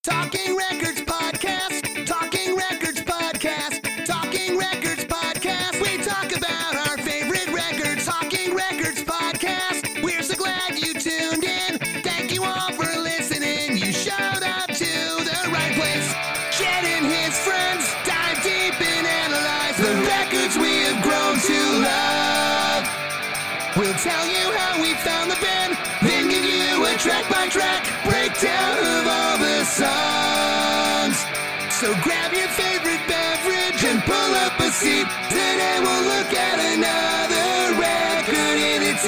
Talking Records Podcast. Talking Records Podcast. Talking Records Podcast. We talk about our favorite records. Talking Records Podcast. We're so glad you tuned in. Thank you all for listening. You showed up to the right place. Jed and his friends dive deep and analyze the records we have grown to love. We'll tell you how we found the band, then give you a track-by-track breakdown of all the songs. So grab your favorite beverage and pull up a seat. Today we'll look at another record in its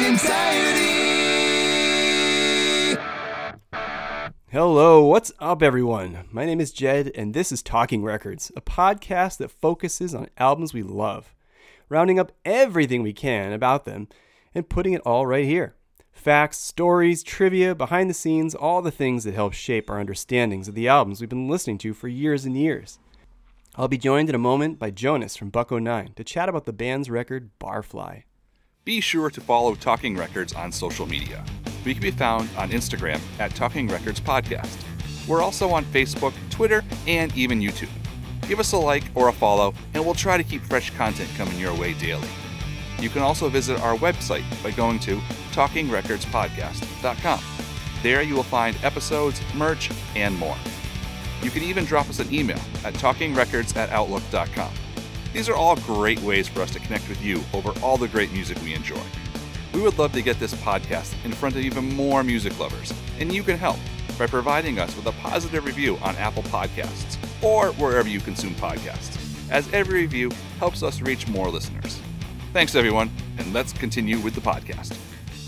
entirety. Hello, what's up everyone? My name is Jed and this is Talking Records, a podcast that focuses on albums we love, rounding up everything we can about them and putting it all right here. Facts, stories, trivia, behind the scenes, all the things that help shape our understandings of the albums we've been listening to for years and years. I'll be joined in a moment by Jonas from Buck-O-Nine to chat about the band's record, Barfly. Be sure to follow Talking Records on social media. We can be found on Instagram at Talking Records Podcast. We're also on Facebook, Twitter, and even YouTube. Give us a like or a follow, and we'll try to keep fresh content coming your way daily. You can also visit our website by going to talkingrecordspodcast.com. There you will find episodes, merch, and more. You can even drop us an email at talkingrecords@outlook.com. These are all great ways for us to connect with you over all the great music we enjoy. We would love to get this podcast in front of even more music lovers, and you can help by providing us with a positive review on Apple Podcasts or wherever you consume podcasts, as every review helps us reach more listeners. Thanks, everyone, and let's continue with the podcast.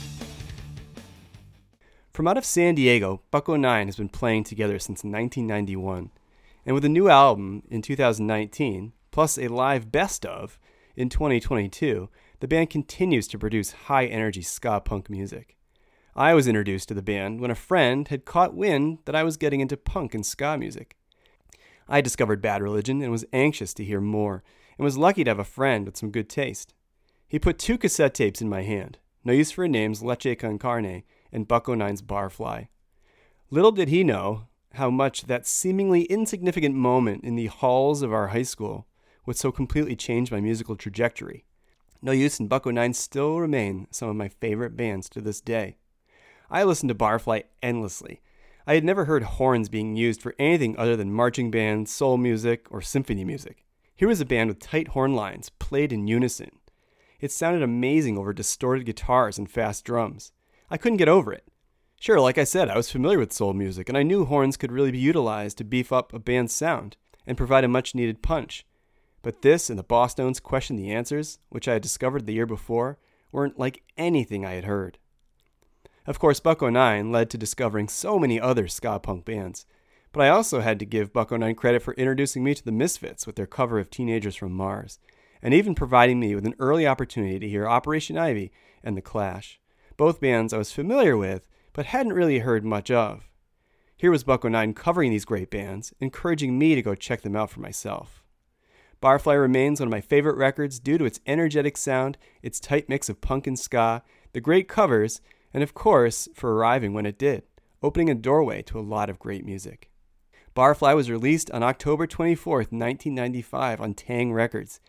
From out of San Diego, Buck-O-Nine has been playing together since 1991, and with a new album in 2019, plus a live best of in 2022, the band continues to produce high-energy ska punk music. I was introduced to the band when a friend had caught wind that I was getting into punk and ska music. I discovered Bad Religion and was anxious to hear more, and was lucky to have a friend with some good taste. He put 2 cassette tapes in my hand, No Use for a Name's Leche Con Carne and Buck-O-Nine's Barfly. Little did he know how much that seemingly insignificant moment in the halls of our high school would so completely change my musical trajectory. No Use and Buck-O-Nine still remain some of my favorite bands to this day. I listened to Barfly endlessly. I had never heard horns being used for anything other than marching band, soul music, or symphony music. Here was a band with tight horn lines, played in unison. It sounded amazing over distorted guitars and fast drums. I couldn't get over it. Sure, like I said, I was familiar with soul music, and I knew horns could really be utilized to beef up a band's sound and provide a much-needed punch. But this and the Boss Stones' Question the Answers, which I had discovered the year before, weren't like anything I had heard. Of course, Buck-O-Nine led to discovering so many other ska punk bands, but I also had to give Buck-O-Nine credit for introducing me to the Misfits with their cover of Teenagers from Mars, and even providing me with an early opportunity to hear Operation Ivy and The Clash, both bands I was familiar with but hadn't really heard much of. Here was Buck-O-Nine covering these great bands, encouraging me to go check them out for myself. Barfly remains one of my favorite records due to its energetic sound, its tight mix of punk and ska, the great covers, and of course, for arriving when it did, opening a doorway to a lot of great music. Barfly was released on October 24th, 1995 on Tang Records.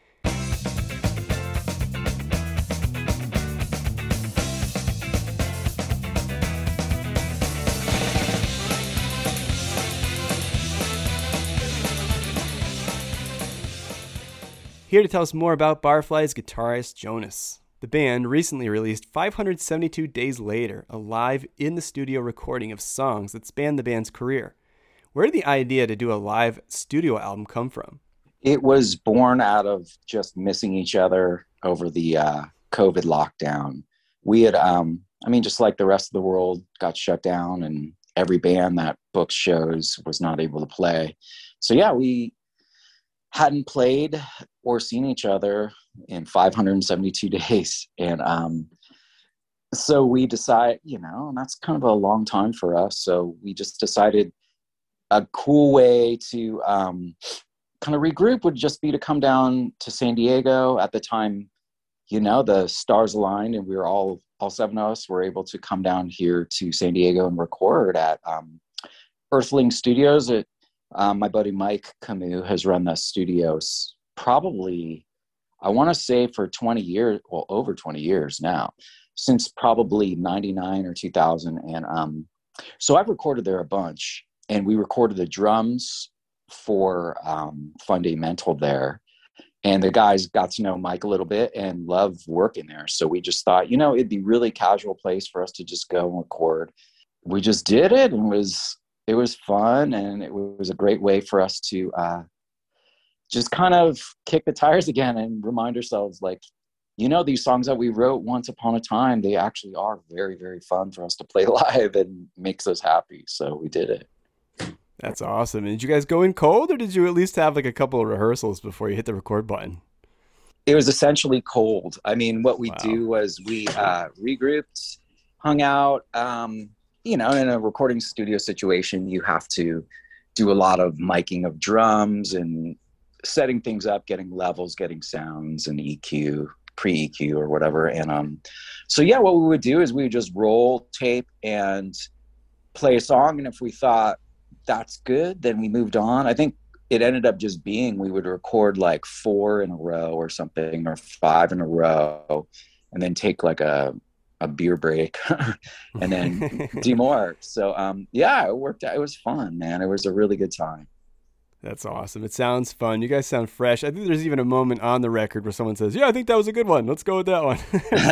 Here to tell us more about Barfly's guitarist Jonas. The band recently released 572 Days Later, a live in-the-studio recording of songs that span the band's career. Where did the idea to do a live studio album come from? It was born out of just missing each other over the COVID lockdown. We had, just like the rest of the world, got shut down, and every band that booked shows was not able to play. So yeah, we hadn't played or seen each other in 572 days. And so we decided, that's kind of a long time for us. So we just decided a cool way to kind of regroup would just be to come down to San Diego. At the time, the stars aligned and we were all 7 of us were able to come down here to San Diego and record at Earthling Studios. My buddy Mike Camus has run the studios probably, I want to say, for 20 years, well, over 20 years now, since probably 99 or 2000. And so I've recorded there a bunch, and we recorded the drums for Fundamental there. And the guys got to know Mike a little bit and loved working there. So we just thought, it'd be really casual place for us to just go and record. We just did it, and it was fun, and it was a great way for us to just kind of kick the tires again and remind ourselves, like, these songs that we wrote once upon a time, they actually are very, very fun for us to play live and makes us happy. So we did it. That's awesome. And did you guys go in cold, or did you at least have like a couple of rehearsals before you hit the record button? It was essentially cold. I mean, what we do was we regrouped, hung out. In a recording studio situation, you have to do a lot of miking of drums and setting things up, getting levels, getting sounds and EQ, pre-EQ or whatever. And so yeah, what we would do is we would just roll tape and play a song. And if we thought that's good, then we moved on. I think it ended up just being, we would record like 4 in a row or something, or 5 in a row, and then take like a beer break and then do more. So yeah, it worked out. It was fun, man. It was a really good time. That's awesome. It sounds fun. You guys sound fresh. I think there's even a moment on the record where someone says, yeah, I think that was a good one. Let's go with that one.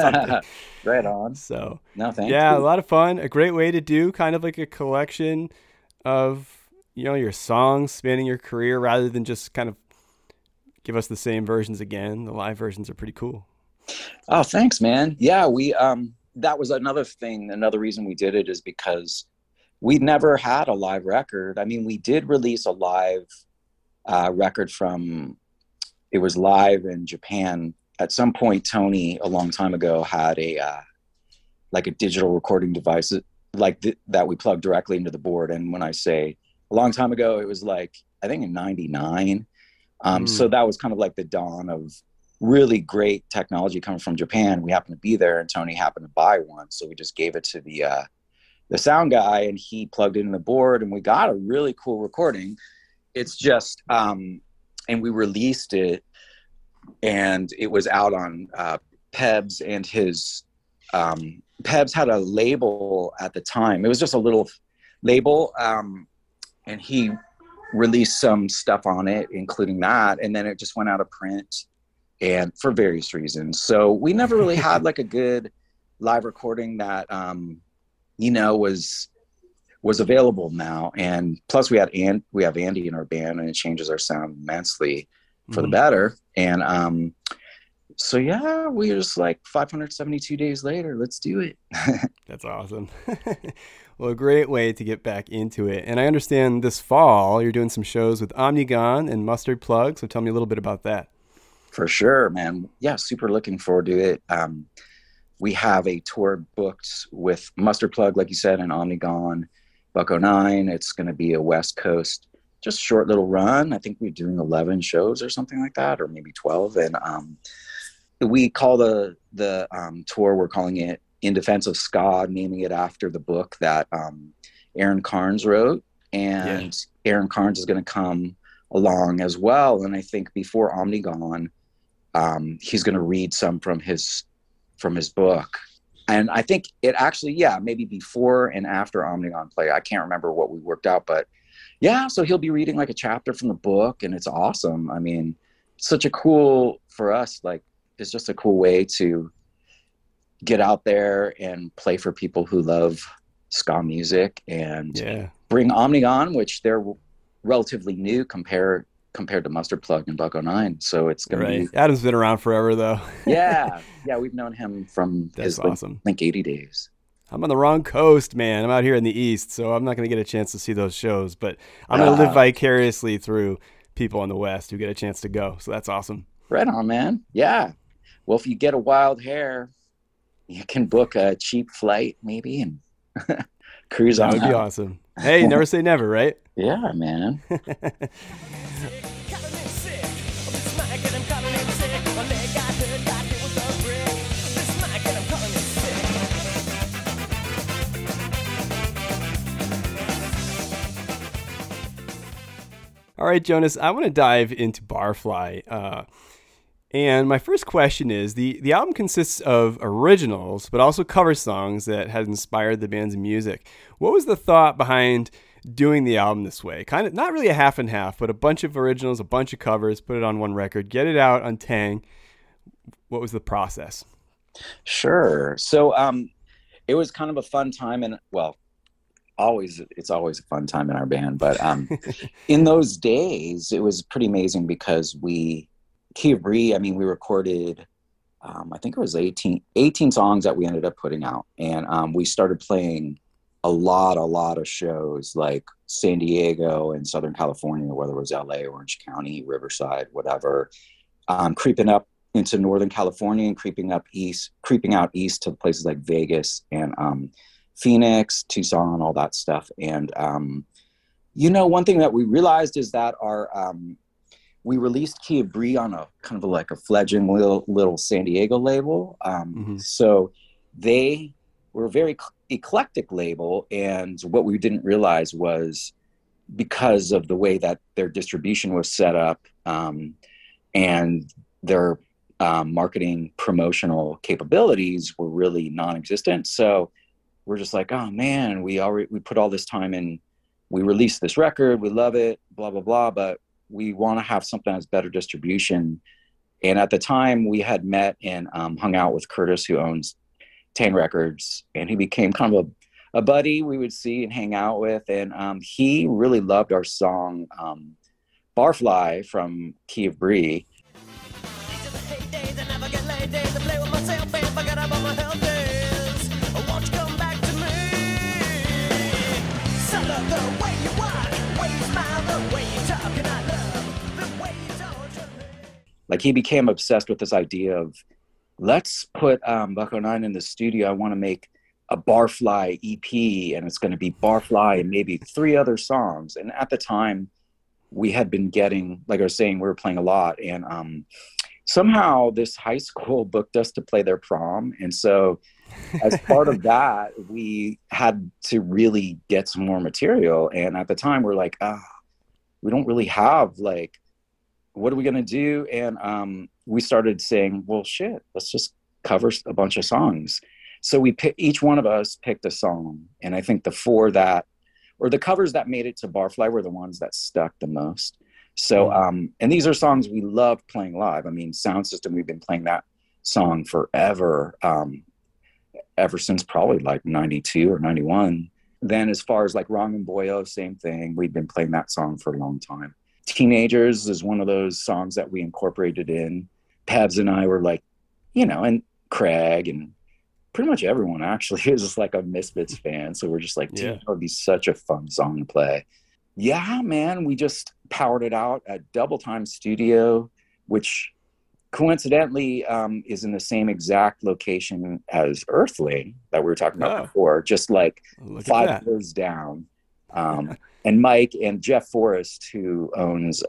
Right on. So no, thank you. A you. lot of fun. A great way to do kind of like a collection of, your songs spanning your career, rather than just kind of give us the same versions again. The live versions are pretty cool. Oh, thanks, man. Yeah, we that was another thing. Another reason we did it is because we never had a live record. I mean, we did release a live record it was live in Japan. At some point, Tony, a long time ago, had like a digital recording device that we plugged directly into the board. And when I say a long time ago, it was like, I think in 99. So that was kind of like the dawn of really great technology coming from Japan. We happened to be there, and Tony happened to buy one. So we just gave it to the sound guy, and he plugged it in the board, and we got a really cool recording. It's just, and we released it, and it was out on Pebs, and his Pebs had a label at the time. It was just a little label, and he released some stuff on it, including that, and then it just went out of print, and for various reasons. So we never really had like a good live recording that was available now. And plus we have Andy in our band, and it changes our sound immensely for the better. And so yeah, we were just like 572 days later, let's do it. That's awesome. Well, a great way to get back into it. And I understand this fall you're doing some shows with Omnigone and Mustard Plug. So tell me a little bit about that. For sure, man. Yeah, super looking forward to it. We have a tour booked with Mustard Plug, like you said, and Omnigone, Buck-O-Nine. It's going to be a West Coast, just short little run. I think we're doing 11 shows or something like that, or maybe 12. And we call the tour, we're calling it In Defense of Ska, naming it after the book that Aaron Carnes wrote. And Aaron Carnes is going to come along as well. And I think before Omnigone, he's going to read some from his book. And I think it actually, maybe before and after Omnigone play. I can't remember what we worked out, but yeah, so he'll be reading like a chapter from the book, and it's awesome. I mean, such a cool, for us, like, it's just a cool way to get out there and play for people who love ska music, and bring Omnigone, which they're relatively new compared to Mustard Plug and Buck-O-Nine. So it's going to be... Adam's been around forever, though. Yeah, we've known him from his awesome. Link 80 days. I'm on the wrong coast, man. I'm out here in the East, so I'm not going to get a chance to see those shows, but I'm going to live vicariously through people in the West who get a chance to go. So that's awesome. Right on, man. Yeah. Well, if you get a wild hair, you can book a cheap flight maybe and cruise on. That would be awesome. Hey, never say never, right? Yeah, man. All right, Jonas, I want to dive into Barfly. And my first question is, the album consists of originals, but also cover songs that had inspired the band's music. What was the thought behind doing the album this way? Kind of not really a half and half, but a bunch of originals, a bunch of covers, put it on one record, get it out on Tang. What was the process? Sure. So it was kind of a fun time, and well, it's always a fun time in our band, but in those days it was pretty amazing because Key of Bree, I mean, we recorded I think it was 18 songs that we ended up putting out, and we started playing a lot of shows like San Diego and Southern California, whether it was LA, Orange County, Riverside, whatever, creeping up into Northern California and creeping out east to places like Vegas and Phoenix, Tucson, all that stuff. And one thing that we realized is that we released Key of Bree on a kind of like a fledgling little San Diego label. So they were a very eclectic label, and what we didn't realize was, because of the way that their distribution was set up and their marketing promotional capabilities were really non-existent. So we're just like, oh man, we put all this time in, we released this record, we love it, blah blah blah, but we want to have something that's better distribution. And at the time we had met and hung out with Curtis, who owns Tang Records, and he became kind of a buddy we would see and hang out with. And he really loved our song Barfly from Key of Bree. Like, he became obsessed with this idea of, let's put Bucko 9 in the studio. I want to make a Barfly EP, and it's going to be Barfly and maybe 3 other songs. And at the time, we had been getting, like I was saying, we were playing a lot. And somehow this high school booked us to play their prom. And so as part of that, we had to really get some more material. And at the time, we're like, we don't really have, like, what are we going to do? And we started saying, well, shit, let's just cover a bunch of songs. So each one of us picked a song. And I think the covers that made it to Barfly were the ones that stuck the most. So, and these are songs we love playing live. I mean, Sound System, we've been playing that song forever, ever since probably like 92 or 91. Then as far as like Wrong and Boyo, same thing. We've been playing that song for a long time. Teenagers is one of those songs that we incorporated in. Pabs and I were like, and Craig and pretty much everyone actually is just like a Misfits fan. So we're just like, dude, that would be such a fun song to play. Yeah, man, we just powered it out at Double Time Studio, which coincidentally is in the same exact location as Earthling that we were talking about before, just like 5 floors down. And Mike and Jeff Forrest, who owns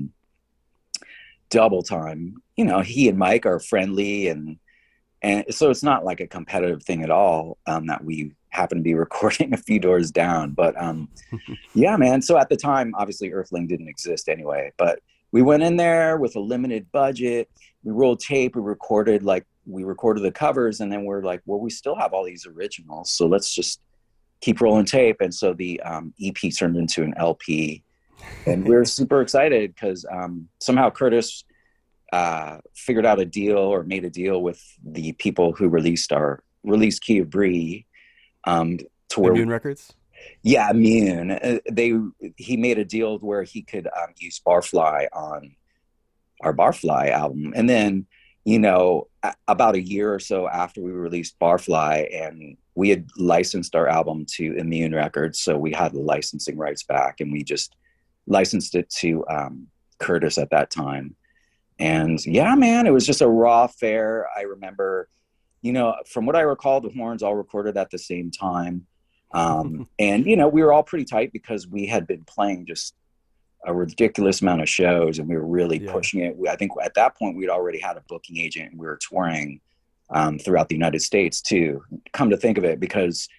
Double Time, he and Mike are friendly, and so it's not like a competitive thing at all, that we happen to be recording a few doors down. But yeah, man. So at the time, obviously Earthling didn't exist anyway, but we went in there with a limited budget. We rolled tape, we recorded the covers, and then we're like, well, we still have all these originals, so let's just keep rolling tape. And so the EP turned into an LP, and we were super excited because somehow Curtis figured out made a deal with the people who released Key of Bree, to where Immune Records. Yeah, Immune. He made a deal where he could use Barfly on our Barfly album, and then about a year or so after we released Barfly, and we had licensed our album to Immune Records, so we had the licensing rights back, and we just licensed it to Curtis at that time. And yeah, man, it was just a raw fare. I remember, from what I recall, the horns all recorded at the same time. And, we were all pretty tight because we had been playing just a ridiculous amount of shows, and we were really pushing it. I think at that point we'd already had a booking agent, and we were touring throughout the United States too, come to think of it, because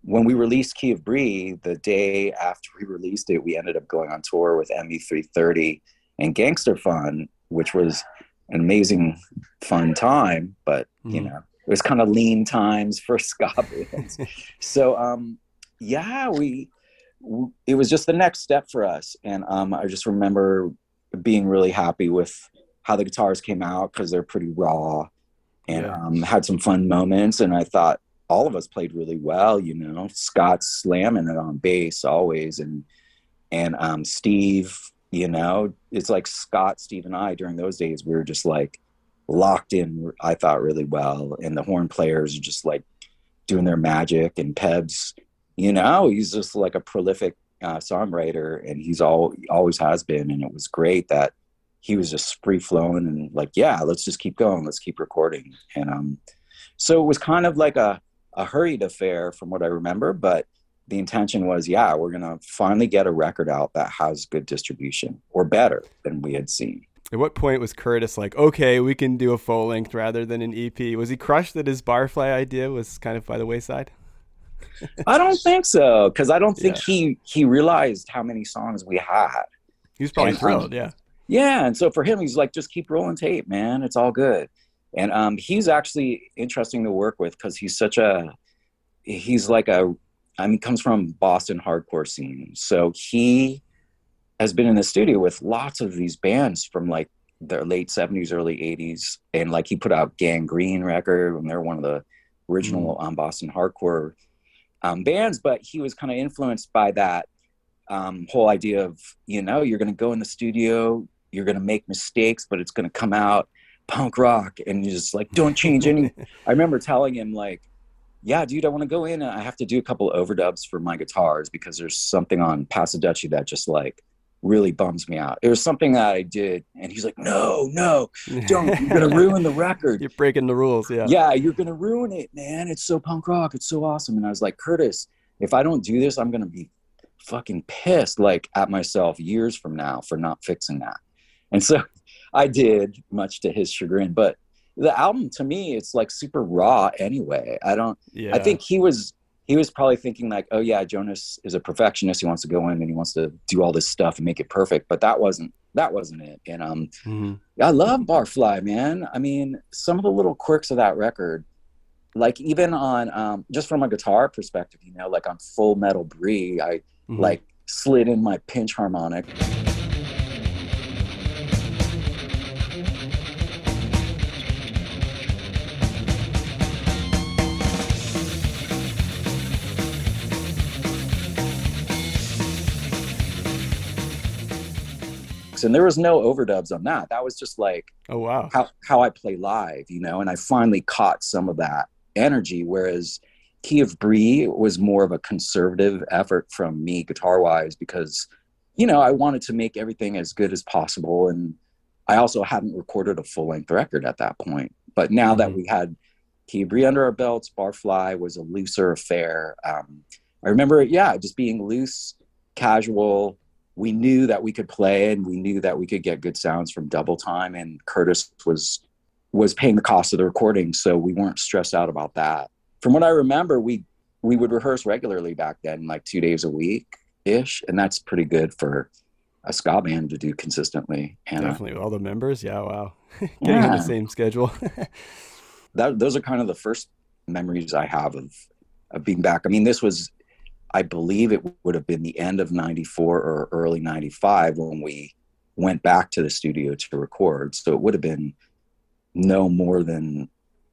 when we released Key of Bree, the day after we released it, we ended up going on tour with ME330 and Gangster Fun, which was an amazing, fun time. But, you know, it was kind of lean times for ska bands. So, yeah, it was just the next step for us. And I just remember being really happy with how the guitars came out because they're pretty raw and had some fun moments. And I thought all of us played really well, you know. Scott's slamming it on bass always. And Steve, you know, it's like Scott, Steve, and I during those days, we were just like locked in, I thought, really well. And the horn players are just like doing their magic. And Pebs, you know, he's just like a prolific songwriter, and he always has been. And it was great that he was just free flowing and like, yeah, let's just keep going. Let's keep recording. And so it was kind of like a hurried affair from what I remember, but the intention was, yeah, we're going to finally get a record out that has good distribution or better than we had seen. At what point was Curtis like, okay, we can do a full length rather than an EP? Was he crushed that his Barfly idea was kind of by the wayside? I don't think so. Cause I don't think he realized how many songs we had. He was probably thrilled. Yeah. Yeah. And so for him, he's like, just keep rolling tape, man. It's all good. And he's actually interesting to work with because he's comes from Boston hardcore scene. So he has been in the studio with lots of these bands from like their late 70s, early 80s. And like he put out Gangrene record when they're one of the original Boston hardcore bands. But he was kind of influenced by that whole idea of, you know, you're going to go in the studio, you're going to make mistakes, but it's going to come out punk rock. And you're just like, don't change any. I remember telling him like, yeah, dude, I want to go in and I have to do a couple of overdubs for my guitars because there's something on Pasadena that just like really bums me out. It was something that I did. And he's like, no, don't. You're going to ruin the record. You're breaking the rules. Yeah. Yeah, you're going to ruin it, man. It's so punk rock. It's so awesome. And I was like, Curtis, if I don't do this, I'm going to be fucking pissed like at myself years from now for not fixing that. And so I did, much to his chagrin. But the album, to me, it's like super raw anyway. I think he was probably thinking like, oh yeah, Jonas is a perfectionist. He wants to go in and he wants to do all this stuff and make it perfect. But that wasn't it. And I love Barfly, man. I mean, some of the little quirks of that record, like even on just from a guitar perspective, you know, like on Full Metal Brie, I like slid in my pinch harmonic. And there was no overdubs on that. That was just like, oh wow, how I play live, you know. And I finally caught some of that energy, whereas Key of Bree was more of a conservative effort from me guitar wise because, you know, I wanted to make everything as good as possible, and I also hadn't recorded a full length record at that point. But now that we had Key of Bree under our belts, Barfly was a looser affair. I remember, just being loose, casual. We knew that we could play and we knew that we could get good sounds from Double Time, and Curtis was paying the cost of the recording. So we weren't stressed out about that. From what I remember, we would rehearse regularly back then, like 2 days a week ish. And that's pretty good for a ska band to do consistently. And definitely all the members. Yeah. Wow. Getting on the same schedule. Those are kind of the first memories I have of being back. I mean, this was, I believe it would have been the end of 94 or early 95 when we went back to the studio to record. So it would have been no more than,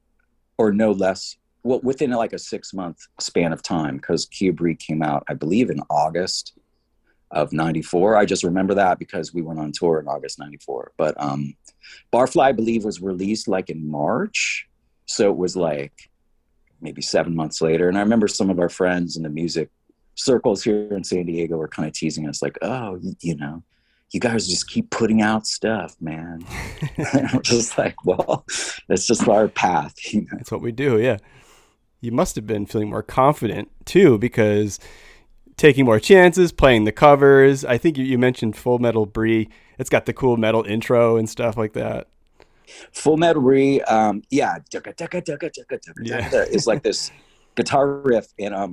or no less, well, within like a 6-month span of time, because Key of Bree came out, I believe, in August of 94. I just remember that because we went on tour in August 94. But Barfly, I believe, was released like in March. So it was like maybe 7 months later. And I remember some of our friends in the music circles here in San Diego were kind of teasing us like, oh, you know, you guys just keep putting out stuff, man. I'm just like, well, that's just our path. You know? That's what we do. Yeah. You must have been feeling more confident too, because taking more chances, playing the covers. I think you mentioned Full Metal Brie. It's got the cool metal intro and stuff like that. Full Metal Brie. It's like this guitar riff. And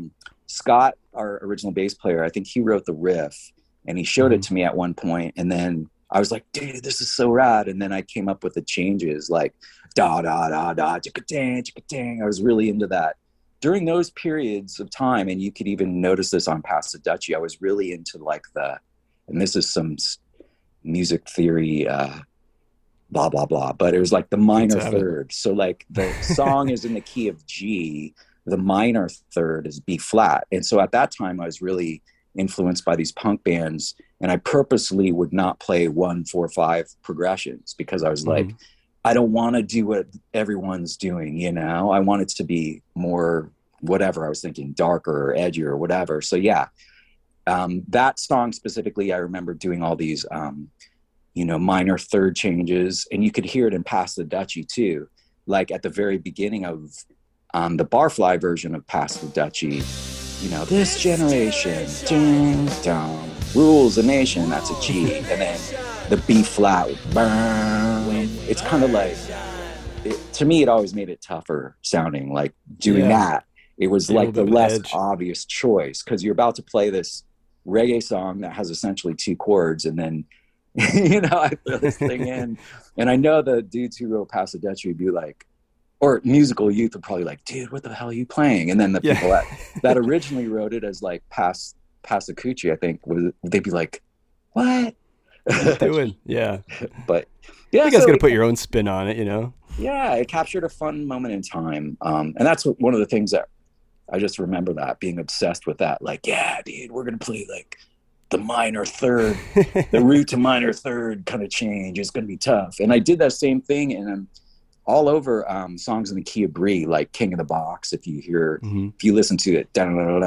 Scott, our original bass player, I think he wrote the riff and he showed it to me at one point, and then I was like, dude, this is so rad. And then I came up with the changes like da da da da chicka dang chicka dang. I was really into that during those periods of time, and you could even notice this on Pass the Dutchie. I was really into like and this is some music theory blah blah blah, but it was like the minor third. So like the song is in the key of G, the minor third is B flat. And so at that time I was really influenced by these punk bands, and I purposely would not play 1 4 5 progressions because I was like, I don't want to do what everyone's doing, you know. I want it to be more whatever I was thinking, darker or edgier or whatever. So yeah, that song specifically, I remember doing all these minor third changes, and you could hear it in Pass the Dutchie too. Like at the very beginning of the Barfly version of Pass the Dutchie, this generation ding, dong, rules a nation, that's a G, and then the B flat, burn. It's kind of like, to me, it always made it tougher sounding, like doing that. It was like the less obvious choice, because you're about to play this reggae song that has essentially 2 chords, and then I throw this thing in, and I know the dudes who wrote Pass the Dutchie would be like, or musical youth would probably like, dude, what the hell are you playing? And then the people that originally wrote it as like Pass the Coochie, I think, they'd be like, what? Doing? Yeah. But yeah, you guys got to put your own spin on it, Yeah, it captured a fun moment in time, and that's one of the things that I just remember, that being obsessed with that. Like, yeah, dude, we're gonna play like the minor third, the root to minor third kind of change. It's gonna be tough. And I did that same thing, and all over songs in the key of Brie, like King of the Box. If you hear, if you listen to it,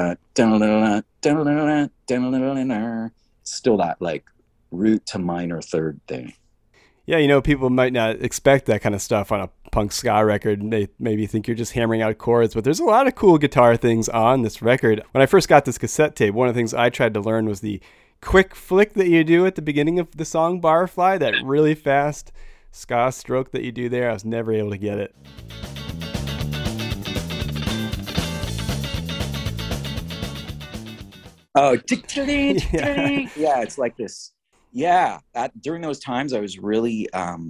still that like root to minor third thing. Yeah, people might not expect that kind of stuff on a punk ska record. They maybe think you're just hammering out chords, but there's a lot of cool guitar things on this record. When I first got this cassette tape, one of the things I tried to learn was the quick flick that you do at the beginning of the song Barfly, that really fast ska stroke that you do there. I was never able to get it. Oh, yeah, it's like this. Yeah, during those times I was really,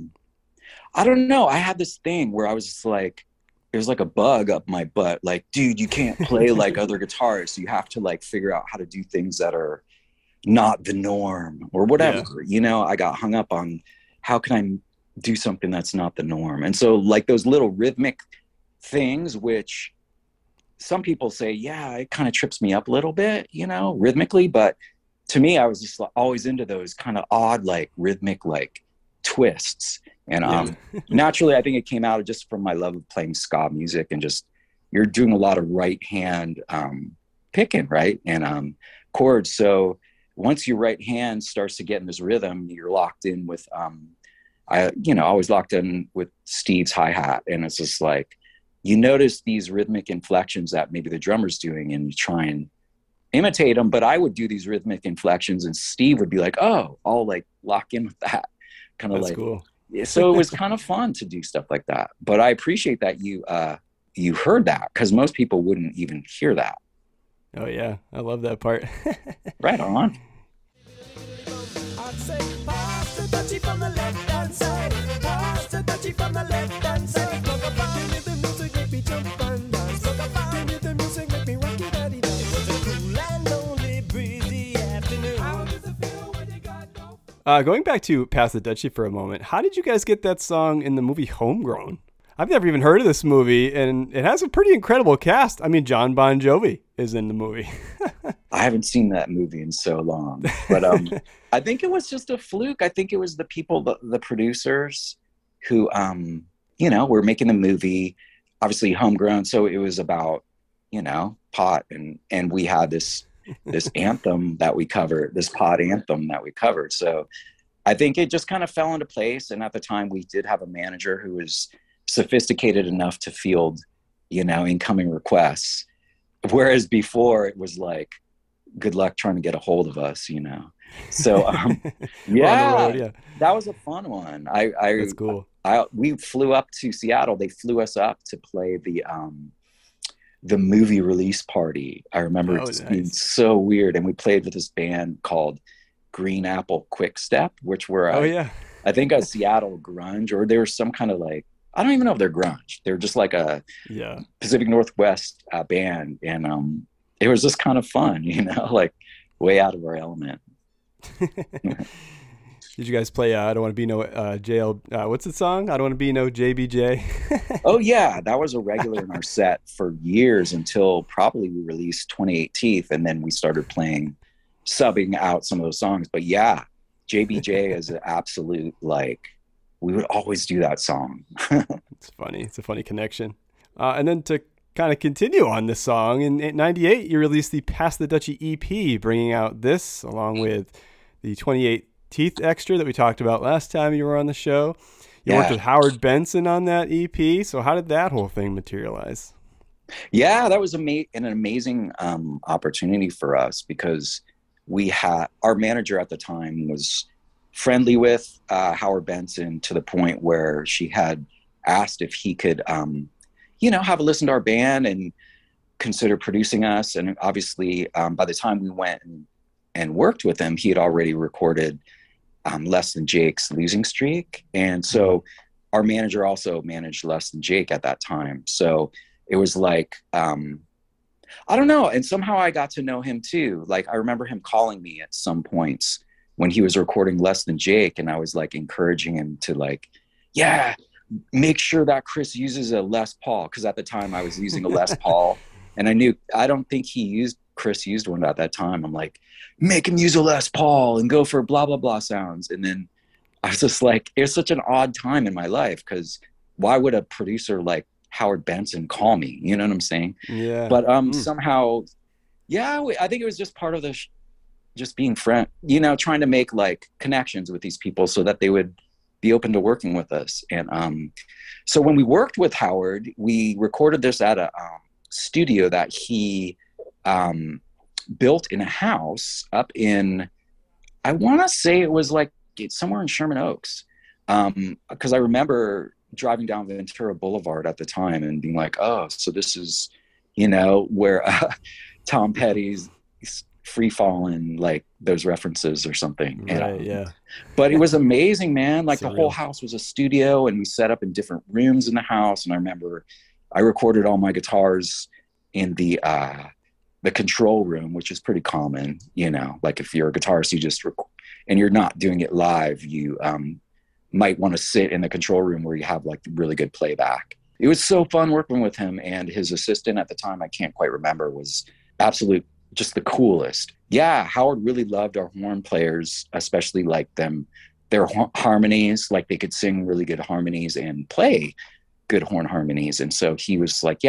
I don't know, I had this thing where I was just like, it was like a bug up my butt. Like, dude, you can't play like other guitarists. You have to like figure out how to do things that are not the norm or whatever. Yeah. I got hung up on how can I do something that's not the norm. And so like those little rhythmic things, which some people say, yeah, it kind of trips me up a little bit, rhythmically. But to me, I was just always into those kind of odd, like rhythmic, like twists. And naturally, I think it came out just from my love of playing ska music, and just, you're doing a lot of right hand picking, right? And chords. So once your right hand starts to get in this rhythm, you're locked in with, I was locked in with Steve's hi-hat. And it's just like, you notice these rhythmic inflections that maybe the drummer's doing, and you try and imitate them. But I would do these rhythmic inflections, and Steve would be like, oh, I'll like lock in with that. Kind of like, cool. So it was kind of fun to do stuff like that. But I appreciate that you heard that, because most people wouldn't even hear that. Oh yeah, I love that part. Right on. I'd say pass the Dutchie from the left hand side, pass the Dutchie from the left hand side. Give me the music, make me jump and dance. Give me the music, make me rock it, daddy dance. It was a cool and lonely, breezy afternoon. How does it feel when you got no? Going back to Pass the Dutchie for a moment, how did you guys get that song in the movie Homegrown? I've never even heard of this movie, and it has a pretty incredible cast. I mean, John Bon Jovi is in the movie. I haven't seen that movie in so long, but I think it was just a fluke. I think it was the people, the producers who, were making the movie, obviously Homegrown. So it was about, pot, and we had this anthem that we covered, this pot anthem that we covered. So I think it just kind of fell into place. And at the time we did have a manager who was sophisticated enough to field, incoming requests. Whereas before it was like, good luck trying to get a hold of us, So that was a fun one. That's cool. We flew up to Seattle. They flew us up to play the the movie release party. I remember it just being so weird. And we played with this band called Green Apple Quick Step, which were, I think a Seattle grunge, or they were some kind of like, I don't even know if they're grunge. They're just like a Pacific Northwest band. And it was just kind of fun, you know, like way out of our element. Did you guys play I Don't Want to Be No JL, what's the song? I Don't Want to Be No JBJ? Oh, yeah. That was a regular in our set for years until probably we released 28 Teeth. And then we started subbing out some of those songs. But yeah, JBJ is an absolute, like, we would always do that song. It's funny. It's a funny connection. And then to kind of continue on this song, in 98, you released the Pass the Dutchie EP, bringing out this along with the 28 Teeth extra that we talked about last time you were on the show. You worked with Howard Benson on that EP. So how did that whole thing materialize? Yeah, that was an amazing opportunity for us, because we had, our manager at the time was friendly with Howard Benson to the point where she had asked if he could, have a listen to our band and consider producing us. And obviously, by the time we went and worked with him, he had already recorded Less Than Jake's Losing Streak. And so our manager also managed Less Than Jake at that time. So it was like, I don't know. And somehow I got to know him too. Like, I remember him calling me at some points when he was recording Less Than Jake, and I was like encouraging him to like, make sure that Chris uses a Les Paul. Cause at the time I was using a Les Paul, and I don't think Chris used one at that time. I'm like, make him use a Les Paul and go for blah, blah, blah sounds. And then I was just like, it's such an odd time in my life, cause why would a producer like Howard Benson call me? You know what I'm saying? Yeah. But somehow, I think it was just part of the just being friend, trying to make like connections with these people so that they would be open to working with us. And so when we worked with Howard, we recorded this at a studio that he built in a house up in, I want to say it was like somewhere in Sherman Oaks. Because I remember driving down Ventura Boulevard at the time and being like, oh, so this is, where Tom Petty's Free Fallin', like those references or something. Right, yeah. But it was amazing, man. Like, the Surreal. whole house was a studio, and we set up in different rooms in the house. And I remember I recorded all my guitars in the control room, which is pretty common, like if you're a guitarist, you just and you're not doing it live, you might want to sit in the control room where you have like really good playback. It was so fun working with him, and his assistant at the time, I can't quite remember, was just the coolest. Yeah, Howard really loved our horn players, especially like their harmonies, like they could sing really good harmonies and play good horn harmonies. And so he was like,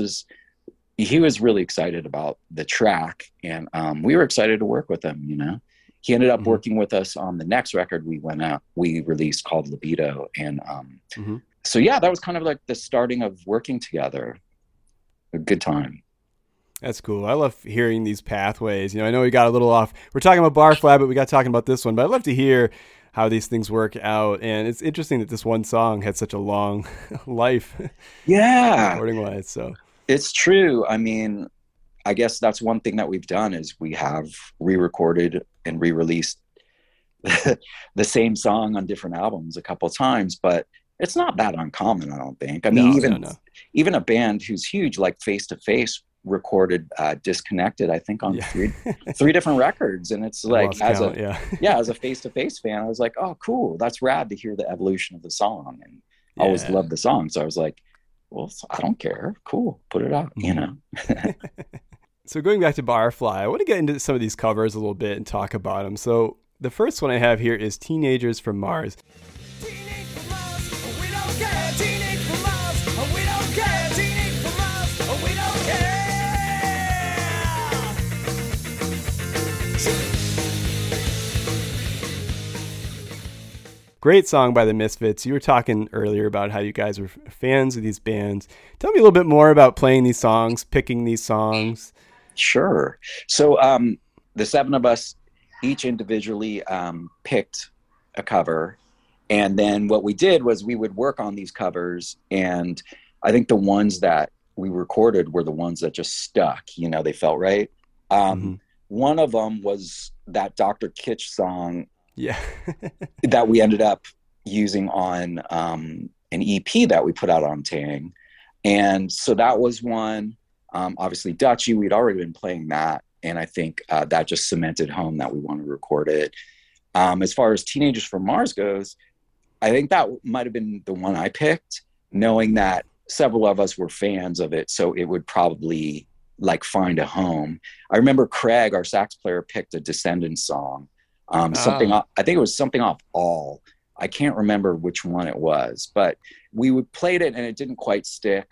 he was really excited about the track, and we were excited to work with him, He ended up working with us on the next record we released called Libido. And so, that was kind of like the starting of working together. A good time. That's cool. I love hearing these pathways. I know we got a little off. We're talking about Barfly, but we got talking about this one. But I'd love to hear how these things work out. And it's interesting that this one song had such a long life. Yeah. Recording-wise, so. It's true. I mean, I guess that's one thing that we've done is we have re-recorded and re-released the same song on different albums a couple of times, but it's not that uncommon, I don't think. I mean, even a band who's huge, like Face to Face, recorded Disconnected, I think, on three different records. And it's like, as a Face to Face fan, I was like, oh, cool. That's rad to hear the evolution of the song. And I always loved the song. So I was like, well, I don't care. Cool. Put it out, So going back to Barfly, I want to get into some of these covers a little bit and talk about them. So the first one I have here is Teenagers from Mars. Teenage from Mars, we don't care. Teenage from Mars, we don't care. Teenage from Mars, we don't care. Great song by the Misfits. You were talking earlier about how you guys were fans of these bands. Tell me a little bit more about playing these songs, picking these songs. Sure. So the seven of us each individually picked a cover. And then what we did was we would work on these covers. And I think the ones that we recorded were the ones that just stuck, you know, they felt right. One of them was that Dr. Kitsch song Yeah. that we ended up using on an EP that we put out on Tang. And so that was one. Obviously Dutchie, we'd already been playing that. And I think that just cemented home that we want to record it. As far as Teenagers from Mars goes, I think that might have been the one I picked, knowing that several of us were fans of it. So it would probably like find a home. I remember Craig, our sax player, picked a Descendants song. Something I think it was something off All. I can't remember which one it was, but we played it and it didn't quite stick.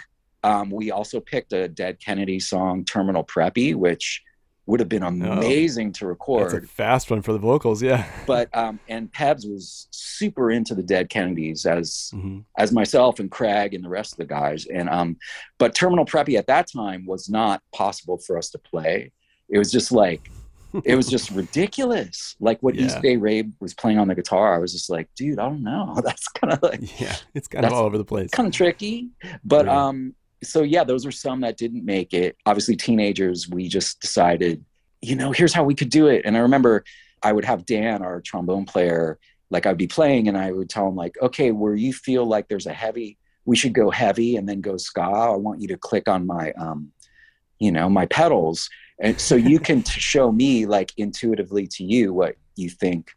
We also picked a Dead Kennedy song, Terminal Preppy, which would have been amazing to record. That's a fast one for the vocals, yeah. But and Pebs was super into the Dead Kennedys as myself and Craig and the rest of the guys. And but Terminal Preppy at that time was not possible for us to play. It was just like it was just ridiculous. Like what East Bay Rabe was playing on the guitar, I was just like, dude, I don't know. That's kind of like it's kind of all over the place. Kind of tricky. But so yeah, those are some that didn't make it. Obviously, Teenagers, we just decided, you know, here's how we could do it. And I remember I would have Dan, our trombone player, like I'd be playing and I would tell him like, okay, where you feel like there's a heavy, we should go heavy and then go ska. I want you to click on my, you know, my pedals. And so you can show me like intuitively to you what you think.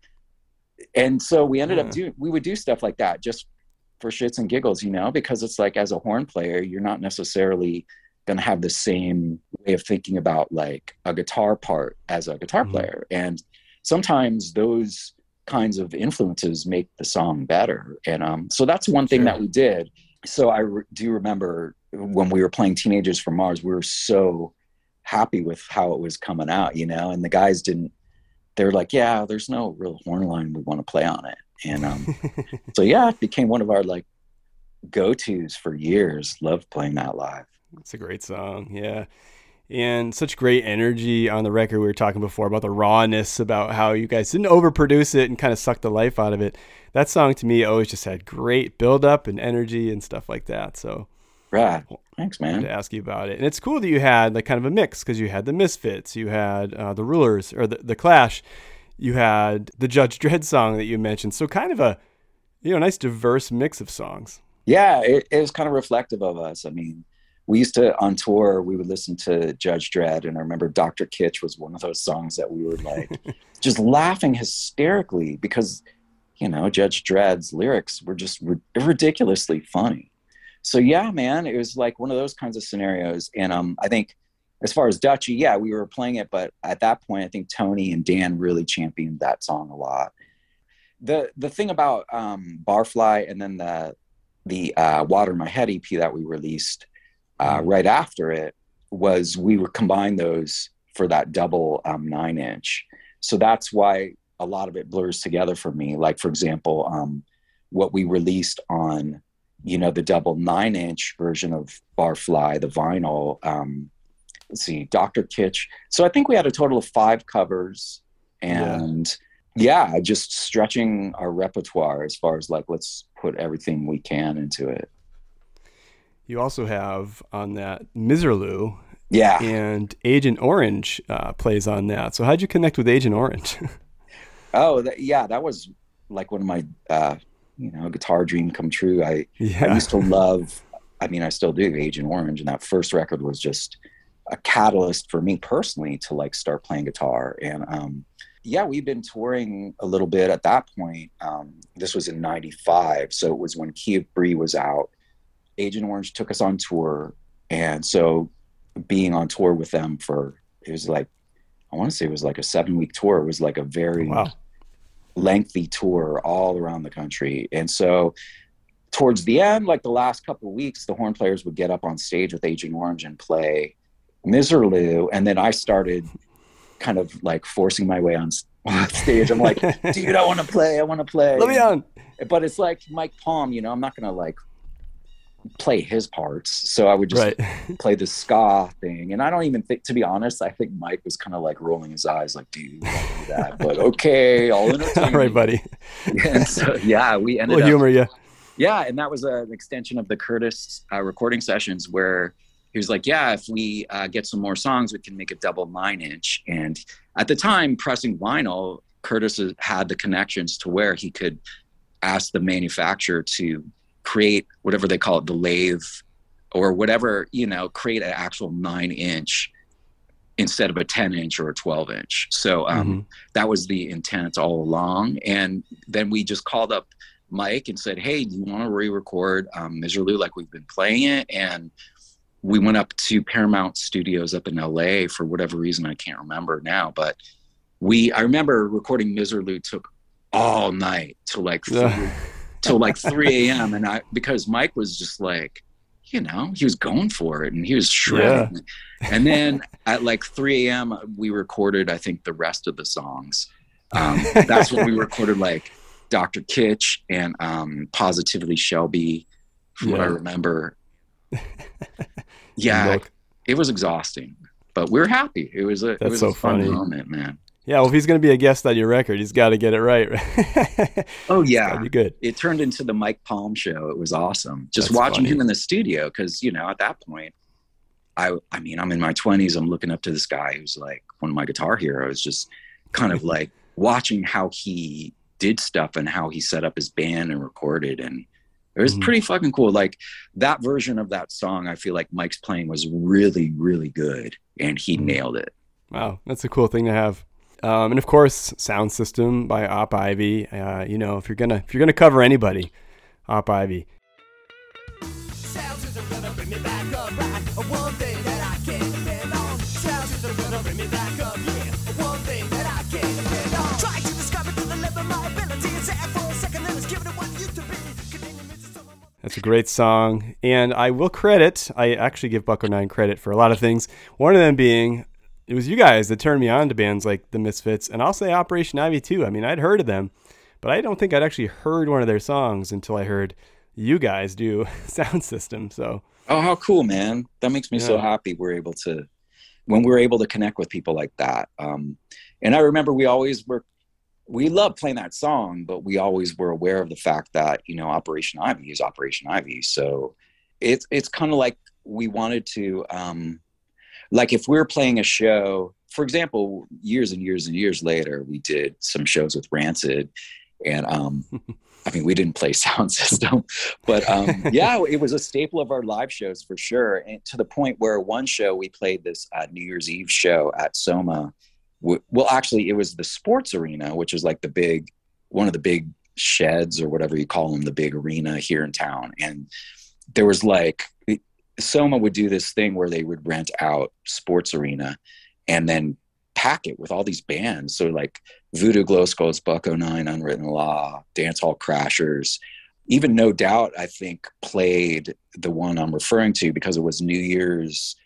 And so we ended up we would do stuff like that just for shits and giggles, you know, because it's like, as a horn player, you're not necessarily going to have the same way of thinking about like a guitar part as a guitar player. And sometimes those kinds of influences make the song better. And so that's one thing that we did. So I do remember when we were playing Teenagers from Mars, we were so happy with how it was coming out, you know, and the guys they're like, yeah, there's no real horn line we want to play on it. And so yeah, it became one of our like go-tos for years. Loved playing that live. It's a great song, yeah. And such great energy on the record. We were talking before about the rawness, about how you guys didn't overproduce it and kind of suck the life out of it. That song to me always just had great build-up and energy and stuff like that. So right. Thanks, man. To ask you about it. And it's cool that you had like kind of a mix, because you had the Misfits, you had the Rulers, or the Clash, you had the Judge Dredd song that you mentioned. So kind of a, you know, nice diverse mix of songs. Yeah, it was kind of reflective of us. I mean, we used to, on tour, we would listen to Judge Dredd, and I remember Dr. Kitsch was one of those songs that we were like just laughing hysterically because, you know, Judge Dredd's lyrics were just ridiculously funny. So yeah, man, it was like one of those kinds of scenarios. And I think as far as Dutchie, yeah, we were playing it, but at that point, I think Tony and Dan really championed that song a lot. The thing about Barfly and then the Water in My Head EP that we released right after it was we would combine those for that double 9-inch. So that's why a lot of it blurs together for me. Like, for example, what we released on, you know, the double 9-inch version of Barfly, the vinyl, let's see, Dr. Kitsch. So I think we had a total of 5 covers, and just stretching our repertoire as far as like, let's put everything we can into it. You also have on that Miserlou. Yeah. And Agent Orange plays on that. So how'd you connect with Agent Orange? That was like one of my, you know, guitar dream come true. I used to love, I mean, I still do, Agent Orange. And that first record was just a catalyst for me personally to like start playing guitar. And we've been touring a little bit at that point. This was in 95. So it was when Key of Bree was out. Agent Orange took us on tour. And so being on tour with them it was like, I want to say it was like a 7-week tour. It was like a very lengthy tour all around the country. And so towards the end, like the last couple of weeks, the horn players would get up on stage with Agent Orange and play Miserlou. And then I started kind of like forcing my way on stage. I'm like, dude, I want to play. Let me on. But it's like Mike Palm, you know, I'm not going to like play his parts. So I would just play the ska thing. And I don't even think, to be honest, I think Mike was kind of like rolling his eyes like, dude, don't do that. But okay, I'll entertain. All right, buddy. And so, we ended up. Humor, Yeah, and that was an extension of the Curtis recording sessions where he was like, yeah, if we get some more songs, we can make a double 9-inch. And at the time, pressing vinyl, Curtis had the connections to where he could ask the manufacturer to create whatever they call it, the lathe or whatever, you know, create an actual 9-inch instead of a 10-inch or a 12-inch. So that was the intent all along. And then we just called up Mike and said, hey, do you want to re-record Miserlou like we've been playing it? And we went up to Paramount Studios up in LA for whatever reason, I can't remember now, but I remember recording Miserlou took all night till like 3 a.m. And because Mike was just like, you know, he was going for it and he was shredding. Yeah. And then at like 3 a.m. we recorded, I think, the rest of the songs. That's when we recorded like Dr. Kitsch and Positively Shelby, from what I remember. Yeah, it was exhausting, but we were happy. It was a fun moment, man. Yeah, well, if he's going to be a guest on your record, he's got to get it right. Oh, yeah. That'd be good. It turned into the Mike Palm show. It was awesome. Just watching him in the studio because, you know, at that point, I mean, I'm in my 20s. I'm looking up to this guy who's like one of my guitar heroes, just kind of like watching how he did stuff and how he set up his band and recorded. And it was pretty fucking cool. Like that version of that song, I feel like Mike's playing was really, really good. And he nailed it. Wow. That's a cool thing to have. And of course, Sound System by Op Ivy. You know, if you're gonna cover anybody, Op Ivy. Sound system gonna bring me back up, right? One thing that I can't depend on. Sound system gonna bring me back up, yeah. One thing that I can't depend on. Try to describe it to the limit of my ability. And say it for a second, then let's give it what it used to be. That's a great song, and I actually give Bucko 9 credit for a lot of things. One of them being, it was you guys that turned me on to bands like the Misfits, and I'll say Operation Ivy too. I mean, I'd heard of them, but I don't think I'd actually heard one of their songs until I heard you guys do Sound System. So, oh, how cool, man! That makes me so happy. When we're able to connect with people like that. And I remember we loved playing that song, but we always were aware of the fact that, you know, Operation Ivy is Operation Ivy. So it's kind of like we wanted to. Like if we're playing a show, for example, years and years and years later, we did some shows with Rancid, and I mean, we didn't play Sound System, but yeah, it was a staple of our live shows for sure. And to the point where one show we played this New Year's Eve show at Soma. Well, actually, it was the Sports Arena, which is like one of the big sheds or whatever you call them, the big arena here in town, and there was like. Soma would do this thing where they would rent out Sports Arena and then pack it with all these bands. So like Voodoo Glow Skulls, Bucko 9, Unwritten Law, Dancehall Crashers, even No Doubt, I think, played the one I'm referring to because it was New Year's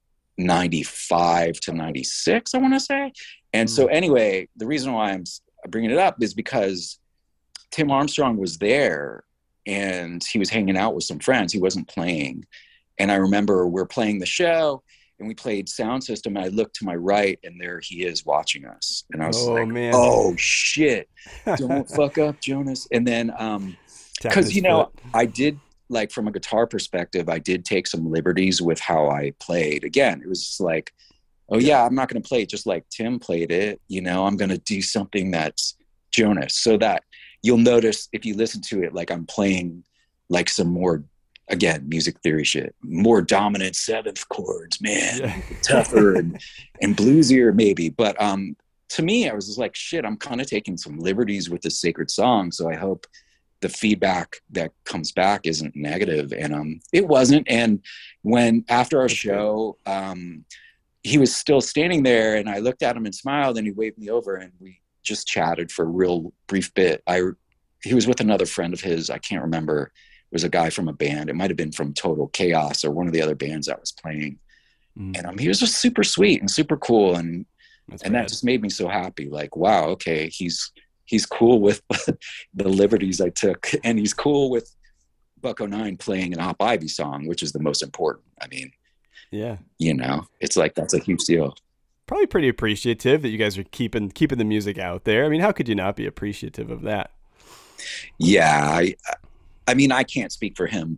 95 to 96, I want to say. And so anyway, the reason why I'm bringing it up is because Tim Armstrong was there and he was hanging out with some friends. He wasn't playing. And I remember we're playing the show and we played Sound System. And I looked to my right and there he is watching us. And I was man. Oh shit, don't fuck up, Jonas. And then, cause you know, I did, like, from a guitar perspective, I did take some liberties with how I played. Again, it was like, oh yeah, I'm not going to play it just like Tim played it. You know, I'm going to do something that's Jonas, so that you'll notice if you listen to it, like I'm playing like some more, again, music theory shit, more dominant seventh chords, man, tougher and bluesier maybe. But to me, I was just like, shit, I'm kind of taking some liberties with this sacred song. So I hope the feedback that comes back isn't negative. And it wasn't. And when after our show, he was still standing there and I looked at him and smiled and he waved me over and we just chatted for a real brief bit. He was with another friend of his. I can't remember. Was a guy from a band. It might've been from Total Chaos or one of the other bands that was playing. And he was just super sweet and super cool. And that just made me so happy. Like, wow, okay. He's cool with the liberties I took, and he's cool with Bucko 9 playing an Op Ivy song, which is the most important. I mean, yeah, you know, it's like, that's a huge deal. Probably pretty appreciative that you guys are keeping the music out there. I mean, how could you not be appreciative of that? Yeah. I mean, I can't speak for him, but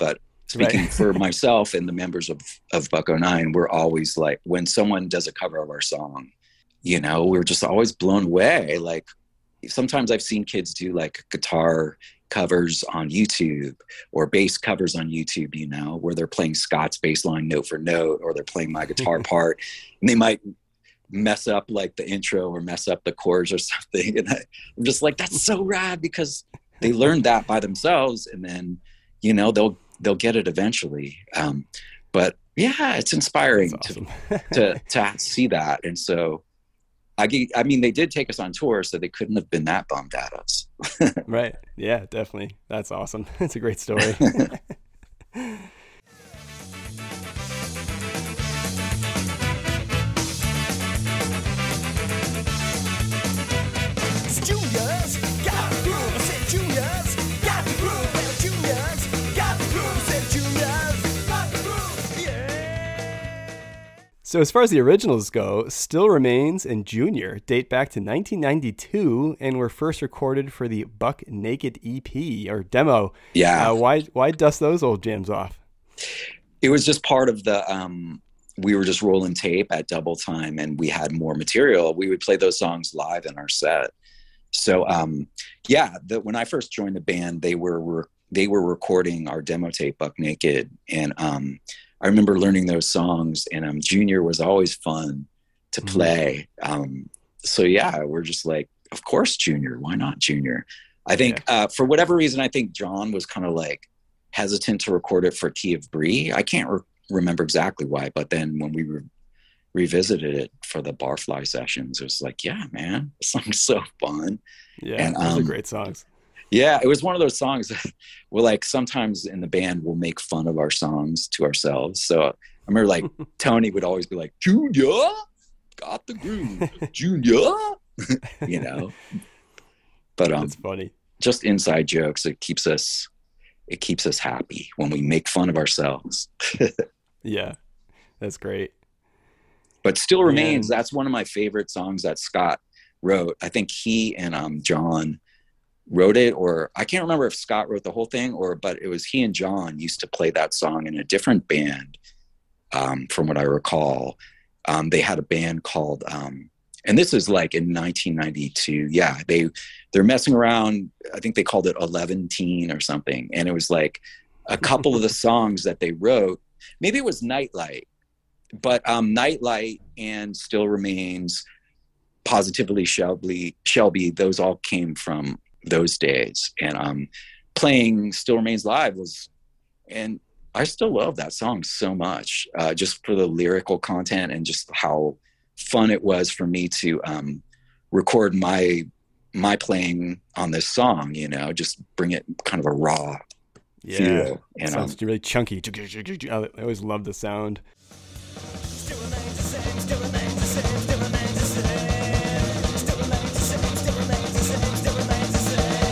speaking Right. for myself and the members of Bucko Nine, we're always like, when someone does a cover of our song, you know, we're just always blown away. Like sometimes I've seen kids do like guitar covers on YouTube or bass covers on YouTube, you know, where they're playing Scott's bass line note for note, or they're playing my guitar part, and they might mess up like the intro or mess up the chords or something. And I'm just like, that's so rad, because they learned that by themselves, and then, you know, they'll get it eventually. But yeah, it's inspiring Awesome. to see that. And so I mean, they did take us on tour, so they couldn't have been that bummed at us. Right. Yeah, definitely. That's awesome. It's a great story. It's Juniors, got the groove. I said Juniors, got the groove. Well, Juniors, got the groove. I said Juniors, got the groove. Yeah. So as far as the originals go, Still Remains and Junior date back to 1992 and were first recorded for the Buck Naked EP or demo. Yeah. Why dust those old jams off? It was just part of the we were just rolling tape at double time, and we had more material. We would play those songs live in our set. So when I first joined the band, they were recording our demo tape, Buck Naked, and I remember learning those songs, and Junior was always fun to play. So yeah, we're just like, of course Junior, why not Junior? I think for whatever reason, I think John was kind of like hesitant to record it for Key of Bree. I can't remember exactly why, but then when we revisited it for the Barfly sessions, it was like, yeah, man, this song's so fun. Yeah, and, those are great songs. Yeah, it was one of those songs that we're like, sometimes in the band we'll make fun of our songs to ourselves. So I remember like Tony would always be like, Junior, got the groove, Junior, you know. But That's funny. Just inside jokes. It keeps us happy when we make fun of ourselves. Yeah, that's great. But Still Remains, that's one of my favorite songs that Scott wrote. I think he and John wrote it, or I can't remember if Scott wrote the whole thing, but it was he and John used to play that song in a different band. From what I recall, they had a band called, and this is like in 1992. Yeah, they're messing around. I think they called it 11 Teen or something. And it was like a couple of the songs that they wrote, maybe it was Nightlight, but Nightlight and Still Remains, Positively Shelby, those all came from those days. And playing Still Remains live and I still love that song so much, just for the lyrical content and just how fun it was for me to record my playing on this song, you know, just bring it kind of a raw feel. And sounds really chunky. I always love the sound. Still remains the same, still remains the same, still remains the same. Still remains the same, still remains the same, still remains the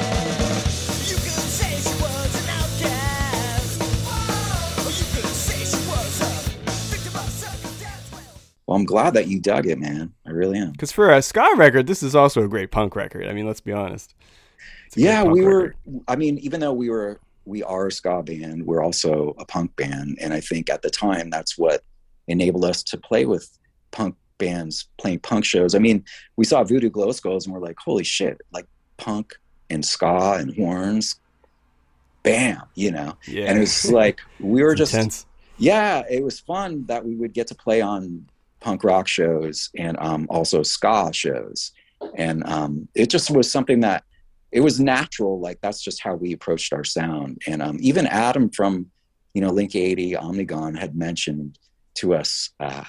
same. You could say she was an outcast, or you could say she was a victim of circumstance. well, I'm glad that you dug it, man. I really am. Because for a ska record, this is also a great punk record. I mean, let's be honest. Yeah, record. I mean, even though we are a ska band, we're also a punk band. And I think at the time, that's what enabled us to play with punk bands, playing punk shows. I mean, we saw Voodoo Glow Skulls and we're like, holy shit, like punk and ska and horns, bam, you know? Yeah. And it was like, we were just, intense. yeah, it was fun that we would get to play on punk rock shows and also ska shows. And it just was something that, it was natural. Like that's just how we approached our sound. And even Adam from, you know, Link 80 Omnigon had mentioned to us,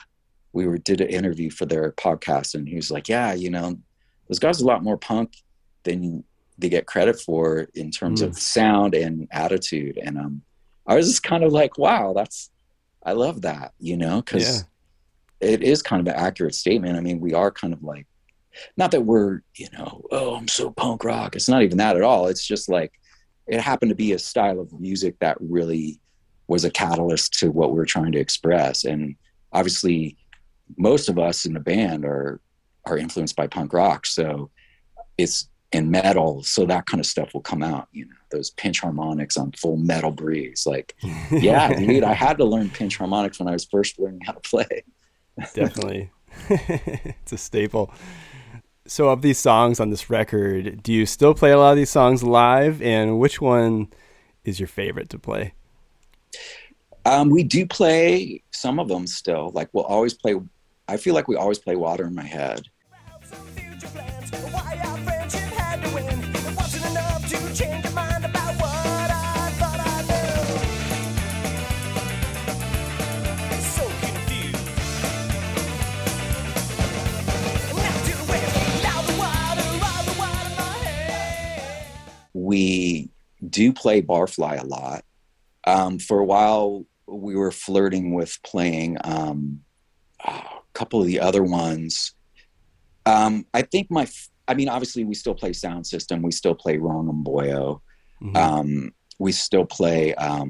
we did an interview for their podcast, and he was like, yeah, you know, those guys are a lot more punk than they get credit for in terms of sound and attitude. And I was just kind of like, wow, I love that, you know, because it is kind of an accurate statement. I mean, we are kind of like, not that we're, you know, oh, I'm so punk rock. It's not even that at all. It's just like, it happened to be a style of music that really was a catalyst to what we were trying to express. And obviously most of us in the band are influenced by punk rock. So it's in metal. So that kind of stuff will come out, you know, those pinch harmonics on Full Metal Breeze. Like, yeah, dude, I had to learn pinch harmonics when I was first learning how to play. Definitely. It's a staple. So of these songs on this record, do you still play a lot of these songs live? And which one is your favorite to play? We do play some of them still. Like we'll always play, I feel like we always play Water in My Head. We do play Barfly a lot. For a while, we were flirting with playing a couple of the other ones. I think obviously we still play Sound System. We still play Wrong and Boyo. Mm-hmm. We still play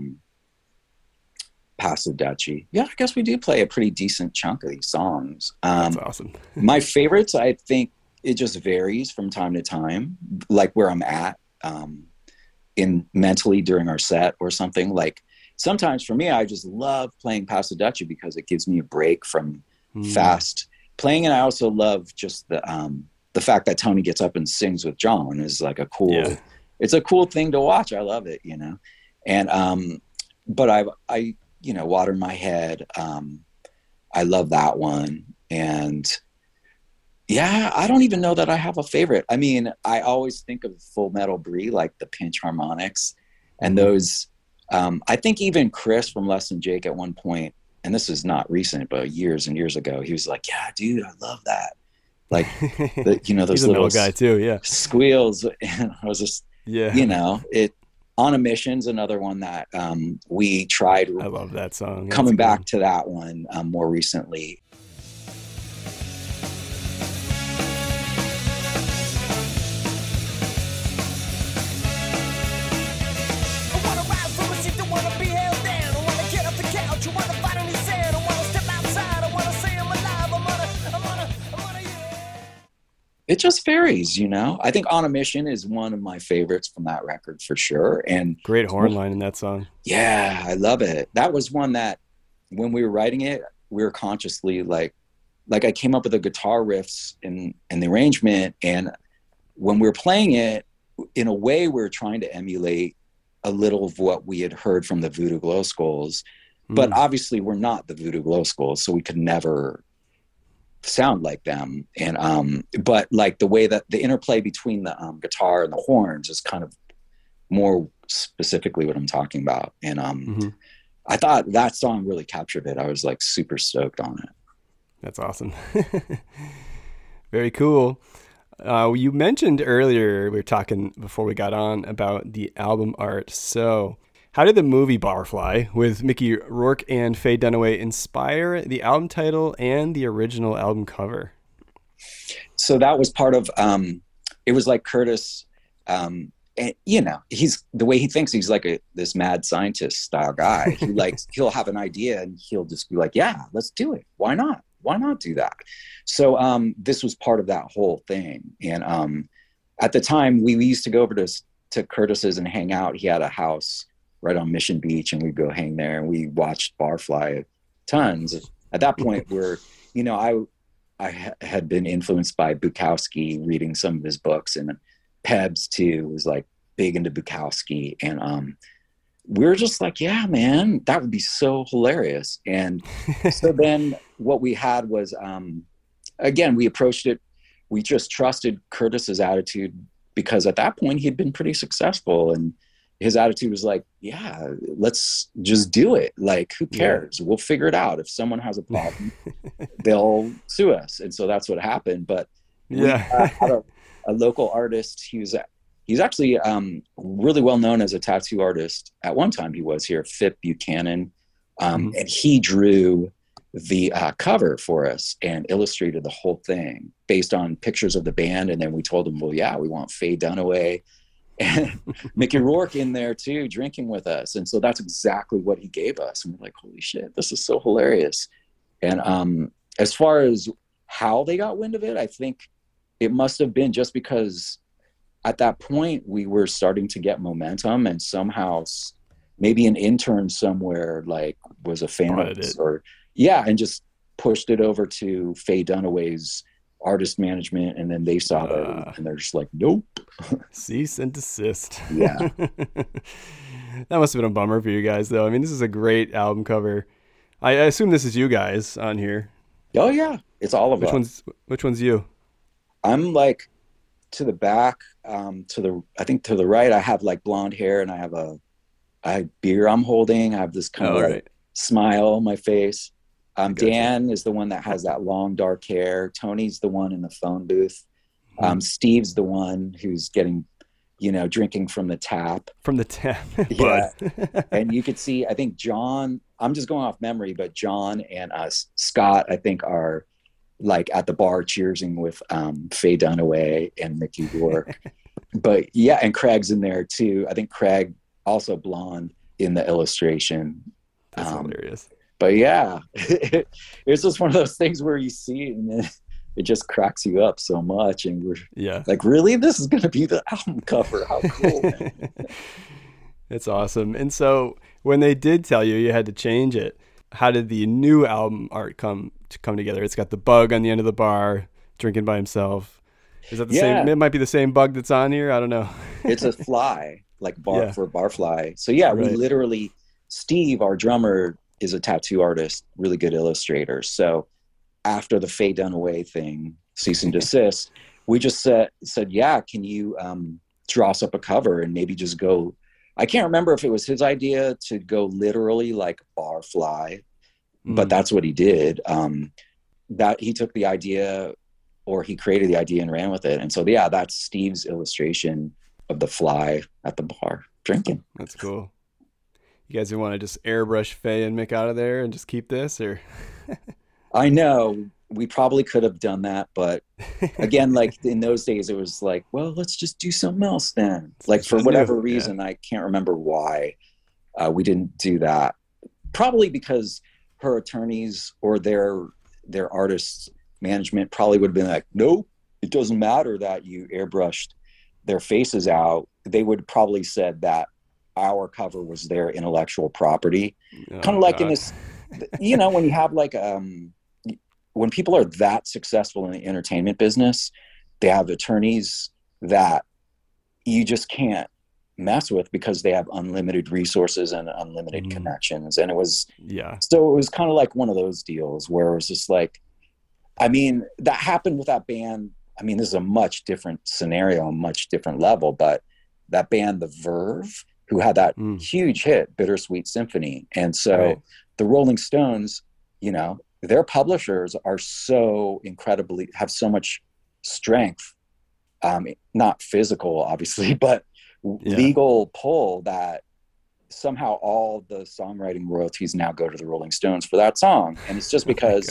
Paso Duchy. Yeah, I guess we do play a pretty decent chunk of these songs. That's awesome. My favorites, I think it just varies from time to time, like where I'm at. In mentally during our set or something. Like sometimes for me, I just love playing Paso Duchy because it gives me a break from fast playing. And I also love just the fact that Tony gets up and sings with John is like a cool, it's a cool thing to watch. I love it, you know? And, but I, you know, Water in My Head. I love that one. And yeah, I don't even know that I have a favorite. I mean, I always think of Full Metal Brie, like the pinch harmonics and those. I think even Chris from Less Than Jake at one point, and this is not recent, but years and years ago, he was like, yeah, dude, I love that. Like, you know, those He's little a guy too, yeah. Squeals. And I was just, you know, On a Mission's another one that we tried. I love that song. Coming back to that one more recently. It just varies, you know. I think On a Mission is one of my favorites from that record for sure. And great horn line in that song. Yeah, I love it. That was one that when we were writing it, we were consciously like I came up with the guitar riffs and the arrangement. And when we were playing it, in a way, we were trying to emulate a little of what we had heard from the Voodoo Glow Skulls. But obviously we're not the Voodoo Glow Skulls, so we could never sound like them. And but like the way that the interplay between the guitar and the horns is kind of more specifically what I'm talking about. And I thought that song really captured it. I was like super stoked on it. That's awesome. Very cool. You mentioned earlier, we were talking before we got on about the album art. So how did the movie Barfly with Mickey Rourke and Faye Dunaway inspire the album title and the original album cover? So that was part of, it was like Curtis, and, you know, he's the way he thinks, he's like this mad scientist style guy. He he'll have an idea and he'll just be like, yeah, let's do it. Why not? Why not do that? So this was part of that whole thing. And at the time we used to go over to Curtis's and hang out. He had a house right on Mission Beach, and we'd go hang there, and we watched Barfly tons. At that point, you know, I had been influenced by Bukowski, reading some of his books, and Pebs too was like big into Bukowski, and we were just like, yeah, man, that would be so hilarious. And so then what we had was, again, we approached it. We just trusted Curtis's attitude because at that point he'd been pretty successful, and his attitude was like, yeah, let's just do it. Like, who cares? We'll figure it out. If someone has a problem, they'll sue us. And so that's what happened. But we had a local artist. He's actually really well known as a tattoo artist. At one time he was here, Phip Buchanan. And he drew the cover for us and illustrated the whole thing based on pictures of the band. And then we told him, well, yeah, we want Faye Dunaway and Mickey Rourke in there too, drinking with us. And so that's exactly what he gave us. And we're like, holy shit, this is so hilarious. And as far as how they got wind of it, I think it must have been just because at that point we were starting to get momentum, and somehow maybe an intern somewhere like was a fan of us, or and just pushed it over to Faye Dunaway's artist management, and then they saw it and they're just like, nope. Cease and desist. Yeah. That must have been a bummer for you guys, though. I mean, this is a great album cover. I assume this is you guys on here. Oh yeah, it's all of us. Which one's you? I'm like to the back, I think to the right, I have like blonde hair, and I have beer I'm holding. I have this kind of like smile on my face. Dan is the one that has that long dark hair. Tony's the one in the phone booth. Steve's the one who's getting, drinking from the tap. From the tap. Yeah. And you could see, I think John, I'm just going off memory, but John and Scott, I think, are like at the bar cheersing with Faye Dunaway and Mickey Rourke. But yeah, and Craig's in there too. I think Craig, also blonde, in the illustration. That's hilarious. But yeah, it's just one of those things where you see it and it just cracks you up so much. And we're like, really? This is going to be the album cover? How cool, man. It's awesome. And so when they did tell you had to change it, how did the new album art come together? It's got the bug on the end of the bar, drinking by himself. Is that the same? It might be the same bug that's on here. I don't know. It's a fly, like for barfly. So yeah, we literally, Steve, our drummer, is a tattoo artist, really good illustrator. So after the Faye Dunaway thing, cease and desist, we just said, yeah, can you draw us up a cover and maybe just go, I can't remember if it was his idea to go literally like barfly, but that's what he did. That he took the idea, or he created the idea and ran with it. And so, yeah, that's Steve's illustration of the fly at the bar drinking. That's cool. You guys want to just airbrush Faye and Mick out of there and just keep this, or? I know we probably could have done that, but again, like in those days, it was like, well, let's just do something else then. Like for whatever reason, I can't remember why we didn't do that. Probably because her attorneys or their artists management probably would have been like, nope, it doesn't matter that you airbrushed their faces out. They would probably said that our cover was their intellectual property. Kind of like in this, when you have like, when people are that successful in the entertainment business, they have attorneys that you just can't mess with because they have unlimited resources and unlimited connections. And it was, so it was kind of like one of those deals where it was just like, I mean, that happened with that band. I mean, this is a much different scenario, a much different level, but that band, The Verve, who had that huge hit, Bittersweet Symphony. And so the Rolling Stones, their publishers are so incredibly, have so much strength, not physical, obviously, but legal pull, that somehow all the songwriting royalties now go to the Rolling Stones for that song. And it's just because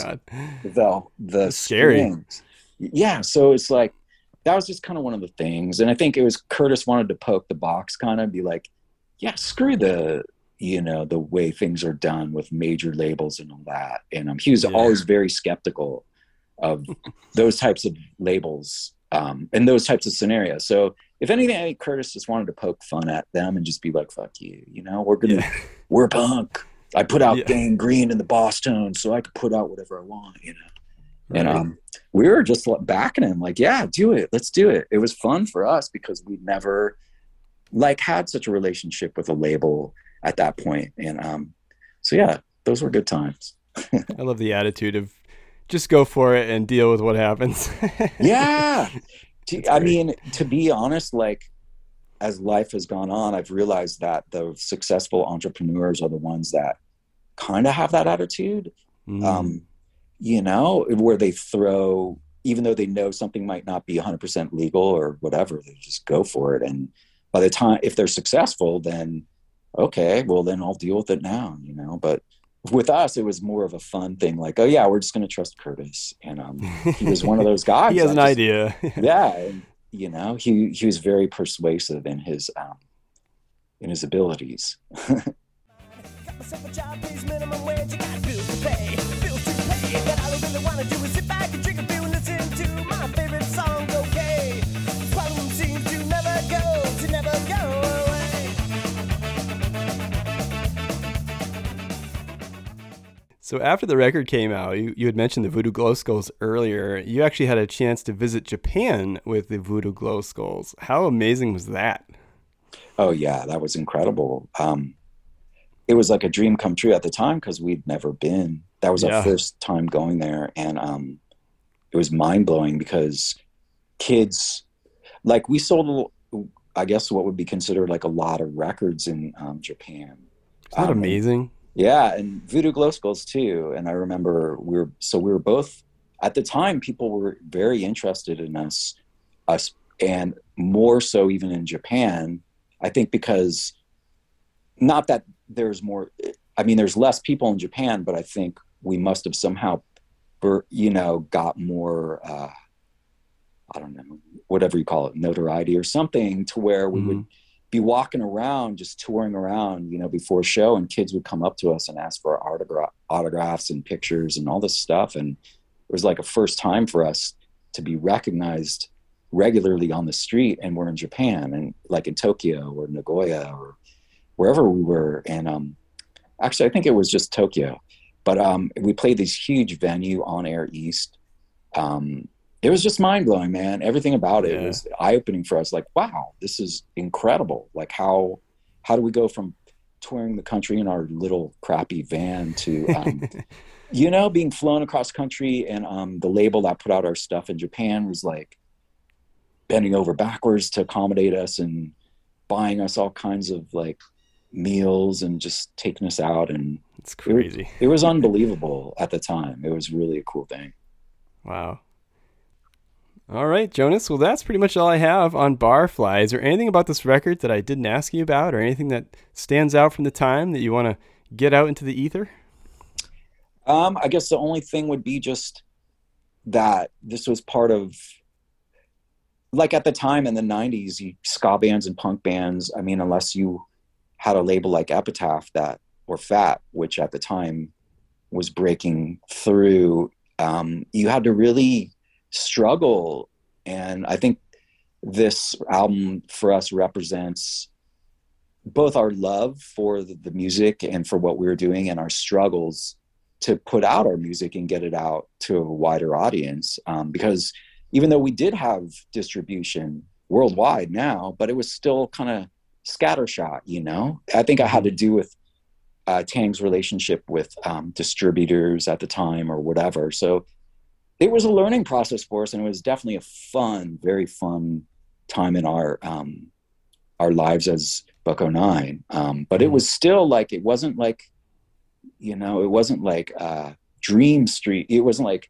the strings. Yeah. So it's like, that was just kind of one of the things. And I think it was Curtis wanted to poke the box, kind of be like, yeah, screw the way things are done with major labels and all that. And he was always very skeptical of those types of labels and those types of scenarios. So if anything, I think Curtis just wanted to poke fun at them and just be like, fuck you, we're punk. I put out Gang Green in the Boss Tones so I could put out whatever I want, Right. And we were just backing him, like, yeah, do it. Let's do it. It was fun for us because we never had such a relationship with a label at that point. And so yeah, those were good times. I love the attitude of just go for it and deal with what happens. Yeah. I mean, to be honest, like as life has gone on, I've realized that the successful entrepreneurs are the ones that kind of have that attitude, where they throw, even though they know something might not be 100% legal or whatever, they just go for it. And by the time, if they're successful, then okay, well then I'll deal with it now, but with us, it was more of a fun thing. Like, oh yeah, we're just going to trust Curtis. And he was one of those guys. He has an idea. And, he was very persuasive in his abilities. Sit back and drink a beer and listen to my favorite song, okay? Problem seems to never So after the record came out, you had mentioned the Voodoo Glow Skulls earlier. You actually had a chance to visit Japan with the Voodoo Glow Skulls. How amazing was that? Oh yeah, that was incredible. It was like a dream come true at the time because we'd never been. That was our first time going there, and it was mind blowing because kids, like, we sold, I guess, what would be considered like a lot of records in Japan. Isn't that amazing? Yeah, and Voodoo Glow Skulls too. And I remember we were both, at the time, people were very interested in us, and more so even in Japan. I think because, not that there's more, I mean, there's less people in Japan, but I think we must have somehow, got more, I don't know, whatever you call it, notoriety or something, to where we would be walking around, just touring around, before a show, and kids would come up to us and ask for autographs and pictures and all this stuff. And it was like a first time for us to be recognized regularly on the street, and we're in Japan, and like in Tokyo or Nagoya or wherever we were. And actually, I think it was just Tokyo, but we played this huge venue on Air East. It was just mind blowing, man. Everything about it was eye opening for us. Like, wow, this is incredible. Like, how do we go from touring the country in our little crappy van to, being flown across country, and the label that put out our stuff in Japan was like bending over backwards to accommodate us and buying us all kinds of like meals and just taking us out. And it's crazy. It was unbelievable at the time. It was really a cool thing. Wow. All right, Jonas. Well, that's pretty much all I have on Barfly. Is there anything about this record that I didn't ask you about, or anything that stands out from the time that you want to get out into the ether? I guess the only thing would be just that this was part of, like, at the time in the 90s, ska bands and punk bands, I mean, unless you had a label like Epitaph or Fat, which at the time was breaking through, you had to really struggle. And I think this album for us represents both our love for the music and for what we were doing, and our struggles to put out our music and get it out to a wider audience. Because even though we did have distribution worldwide now, but it was still kind of scattershot, I think it had to do with Tang's relationship with distributors at the time or whatever. So it was a learning process for us, and it was definitely a very fun time in our lives as Bucko 9. But it was still like, it wasn't like, it wasn't like Dream Street. It wasn't like,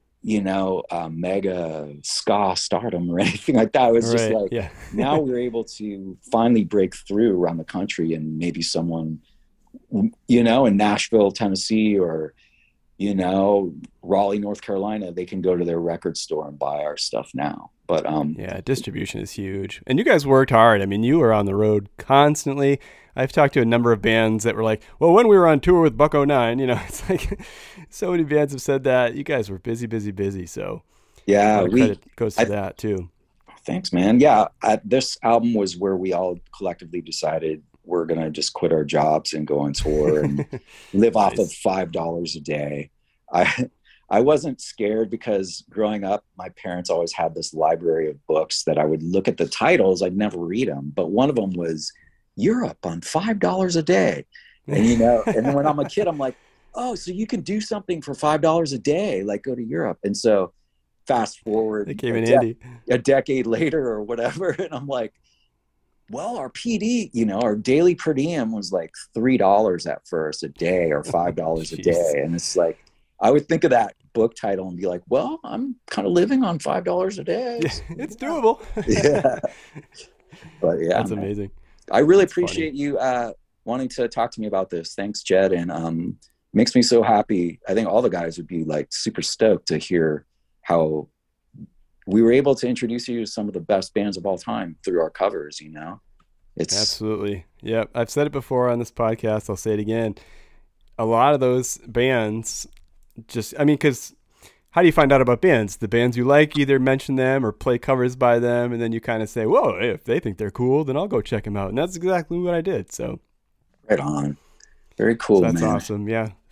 mega ska stardom or anything like that. It was just like, now we're able to finally break through around the country, and maybe someone, in Nashville, Tennessee, or, Raleigh, North Carolina, they can go to their record store and buy our stuff now. But distribution is huge. And you guys worked hard. I mean, you were on the road constantly. I've talked to a number of bands that were like, well, when we were on tour with Bucko 9, it's like so many bands have said that. You guys were busy. So credit goes to that too. Thanks, man. Yeah. This album was where we all collectively decided we're going to just quit our jobs and go on tour and live off of $5 a day. I wasn't scared because growing up, my parents always had this library of books that I would look at the titles. I'd never read them, but one of them was Europe on $5 a day. And, and then when I'm a kid, I'm like, oh, so you can do something for $5 a day, like go to Europe. And so fast forward it came in handy. A decade later or whatever. And I'm like, well, our PD, our daily per diem was like $3 at first a day, or $5 a day. And it's like, I would think of that book title and be like, well, I'm kind of living on $5 a day. Yeah, it's doable. Yeah. But yeah, that's amazing. I really appreciate you wanting to talk to me about this. Thanks, Jed. And makes me so happy. I think all the guys would be like super stoked to hear how we were able to introduce you to some of the best bands of all time through our covers, It's absolutely. Yeah. I've said it before on this podcast. I'll say it again. A lot of those bands because how do you find out about bands? The bands you like, either mention them or play covers by them, and then you kind of say, whoa, if they think they're cool, then I'll go check them out. And that's exactly what I did. So right on. Very cool, so that's man. Awesome. Yeah.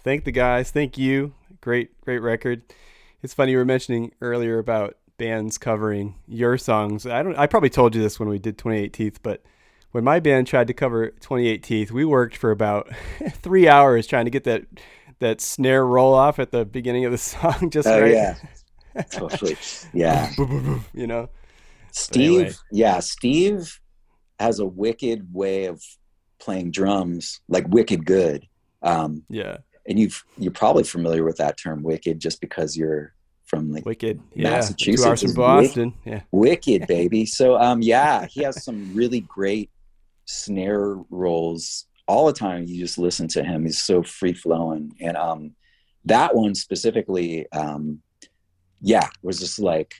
Thank the guys. Thank you. Great record. It's funny you were mentioning earlier about bands covering your songs. I probably told you this when we did 28 Teeth, but when my band tried to cover 28 Teeth, we worked for about 3 hours trying to get that snare roll off at the beginning of the song just right. Yeah. Totally. Yeah. You know. Steve has a wicked way of playing drums, like wicked good. Yeah. And you're probably familiar with that term wicked just because you're from like Wicked, Massachusetts. 2 hours from Boston. Wicked, baby. So yeah, he has some really great snare rolls all the time. You just listen to him. He's so free flowing. And that one specifically, was just like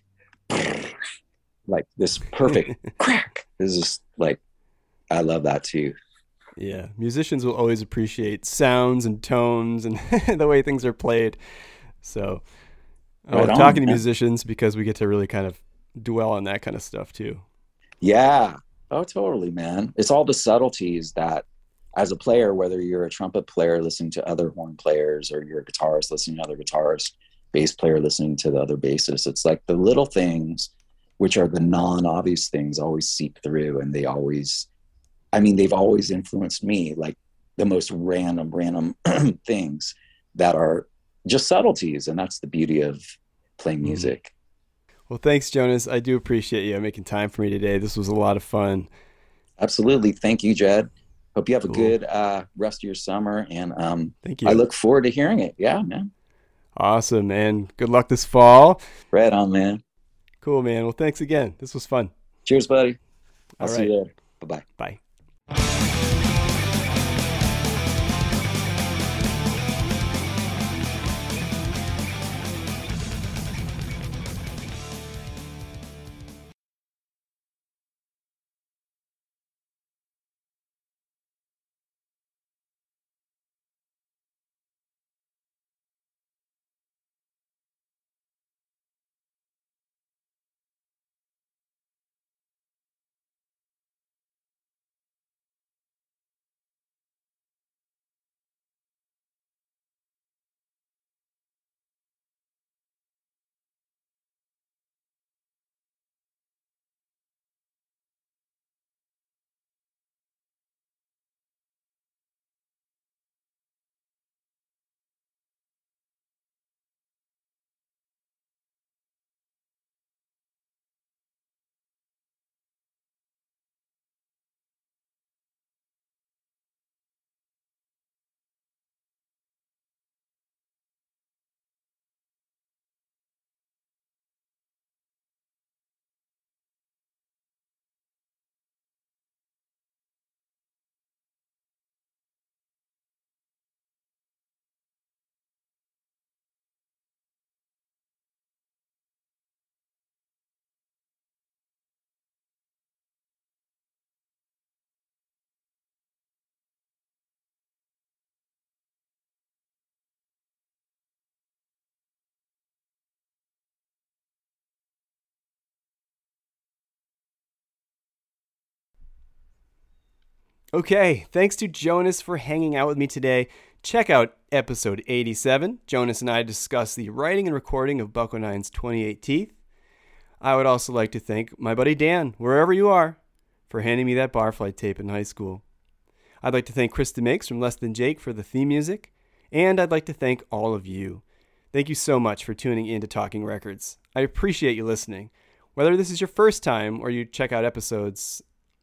this perfect crack. It's just like, I love that too. Yeah, musicians will always appreciate sounds and tones and the way things are played. So I love talking to musicians because we get to really kind of dwell on that kind of stuff too. Yeah. Oh, totally, man. It's all the subtleties that, as a player, whether you're a trumpet player listening to other horn players or you're a guitarist listening to other guitarists, bass player listening to the other bassists, it's like the little things, which are the non-obvious things, always seep through, and they've always influenced me, like the most random things that are just subtleties. And that's the beauty of playing music. Well, thanks, Jonas. I do appreciate you making time for me today. This was a lot of fun. Absolutely. Thank you, Jed. Hope you have a good rest of your summer. And thank you. I look forward to hearing it. Yeah, man. Awesome, man. Good luck this fall. Right on, man. Cool, man. Well, thanks again. This was fun. Cheers, buddy. I'll see you later. Bye-bye. Bye. Okay, thanks to Jonas for hanging out with me today. Check out episode 87. Jonas and I discuss the writing and recording of Buck O'Nine's 28 Teeth. I would also like to thank my buddy Dan, wherever you are, for handing me that Barfly tape in high school. I'd like to thank Chris DeMakes from Less Than Jake for the theme music, and I'd like to thank all of you. Thank you so much for tuning in to Talking Records. I appreciate you listening. Whether this is your first time or you check out episodes...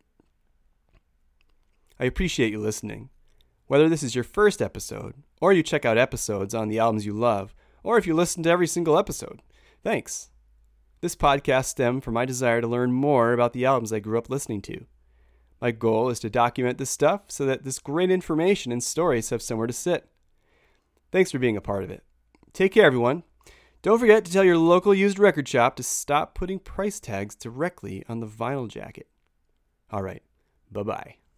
I appreciate you listening. Whether this is your first episode, or you check out episodes on the albums you love, or if you listen to every single episode, thanks. This podcast stemmed from my desire to learn more about the albums I grew up listening to. My goal is to document this stuff so that this great information and stories have somewhere to sit. Thanks for being a part of it. Take care, everyone. Don't forget to tell your local used record shop to stop putting price tags directly on the vinyl jacket. All right, bye-bye.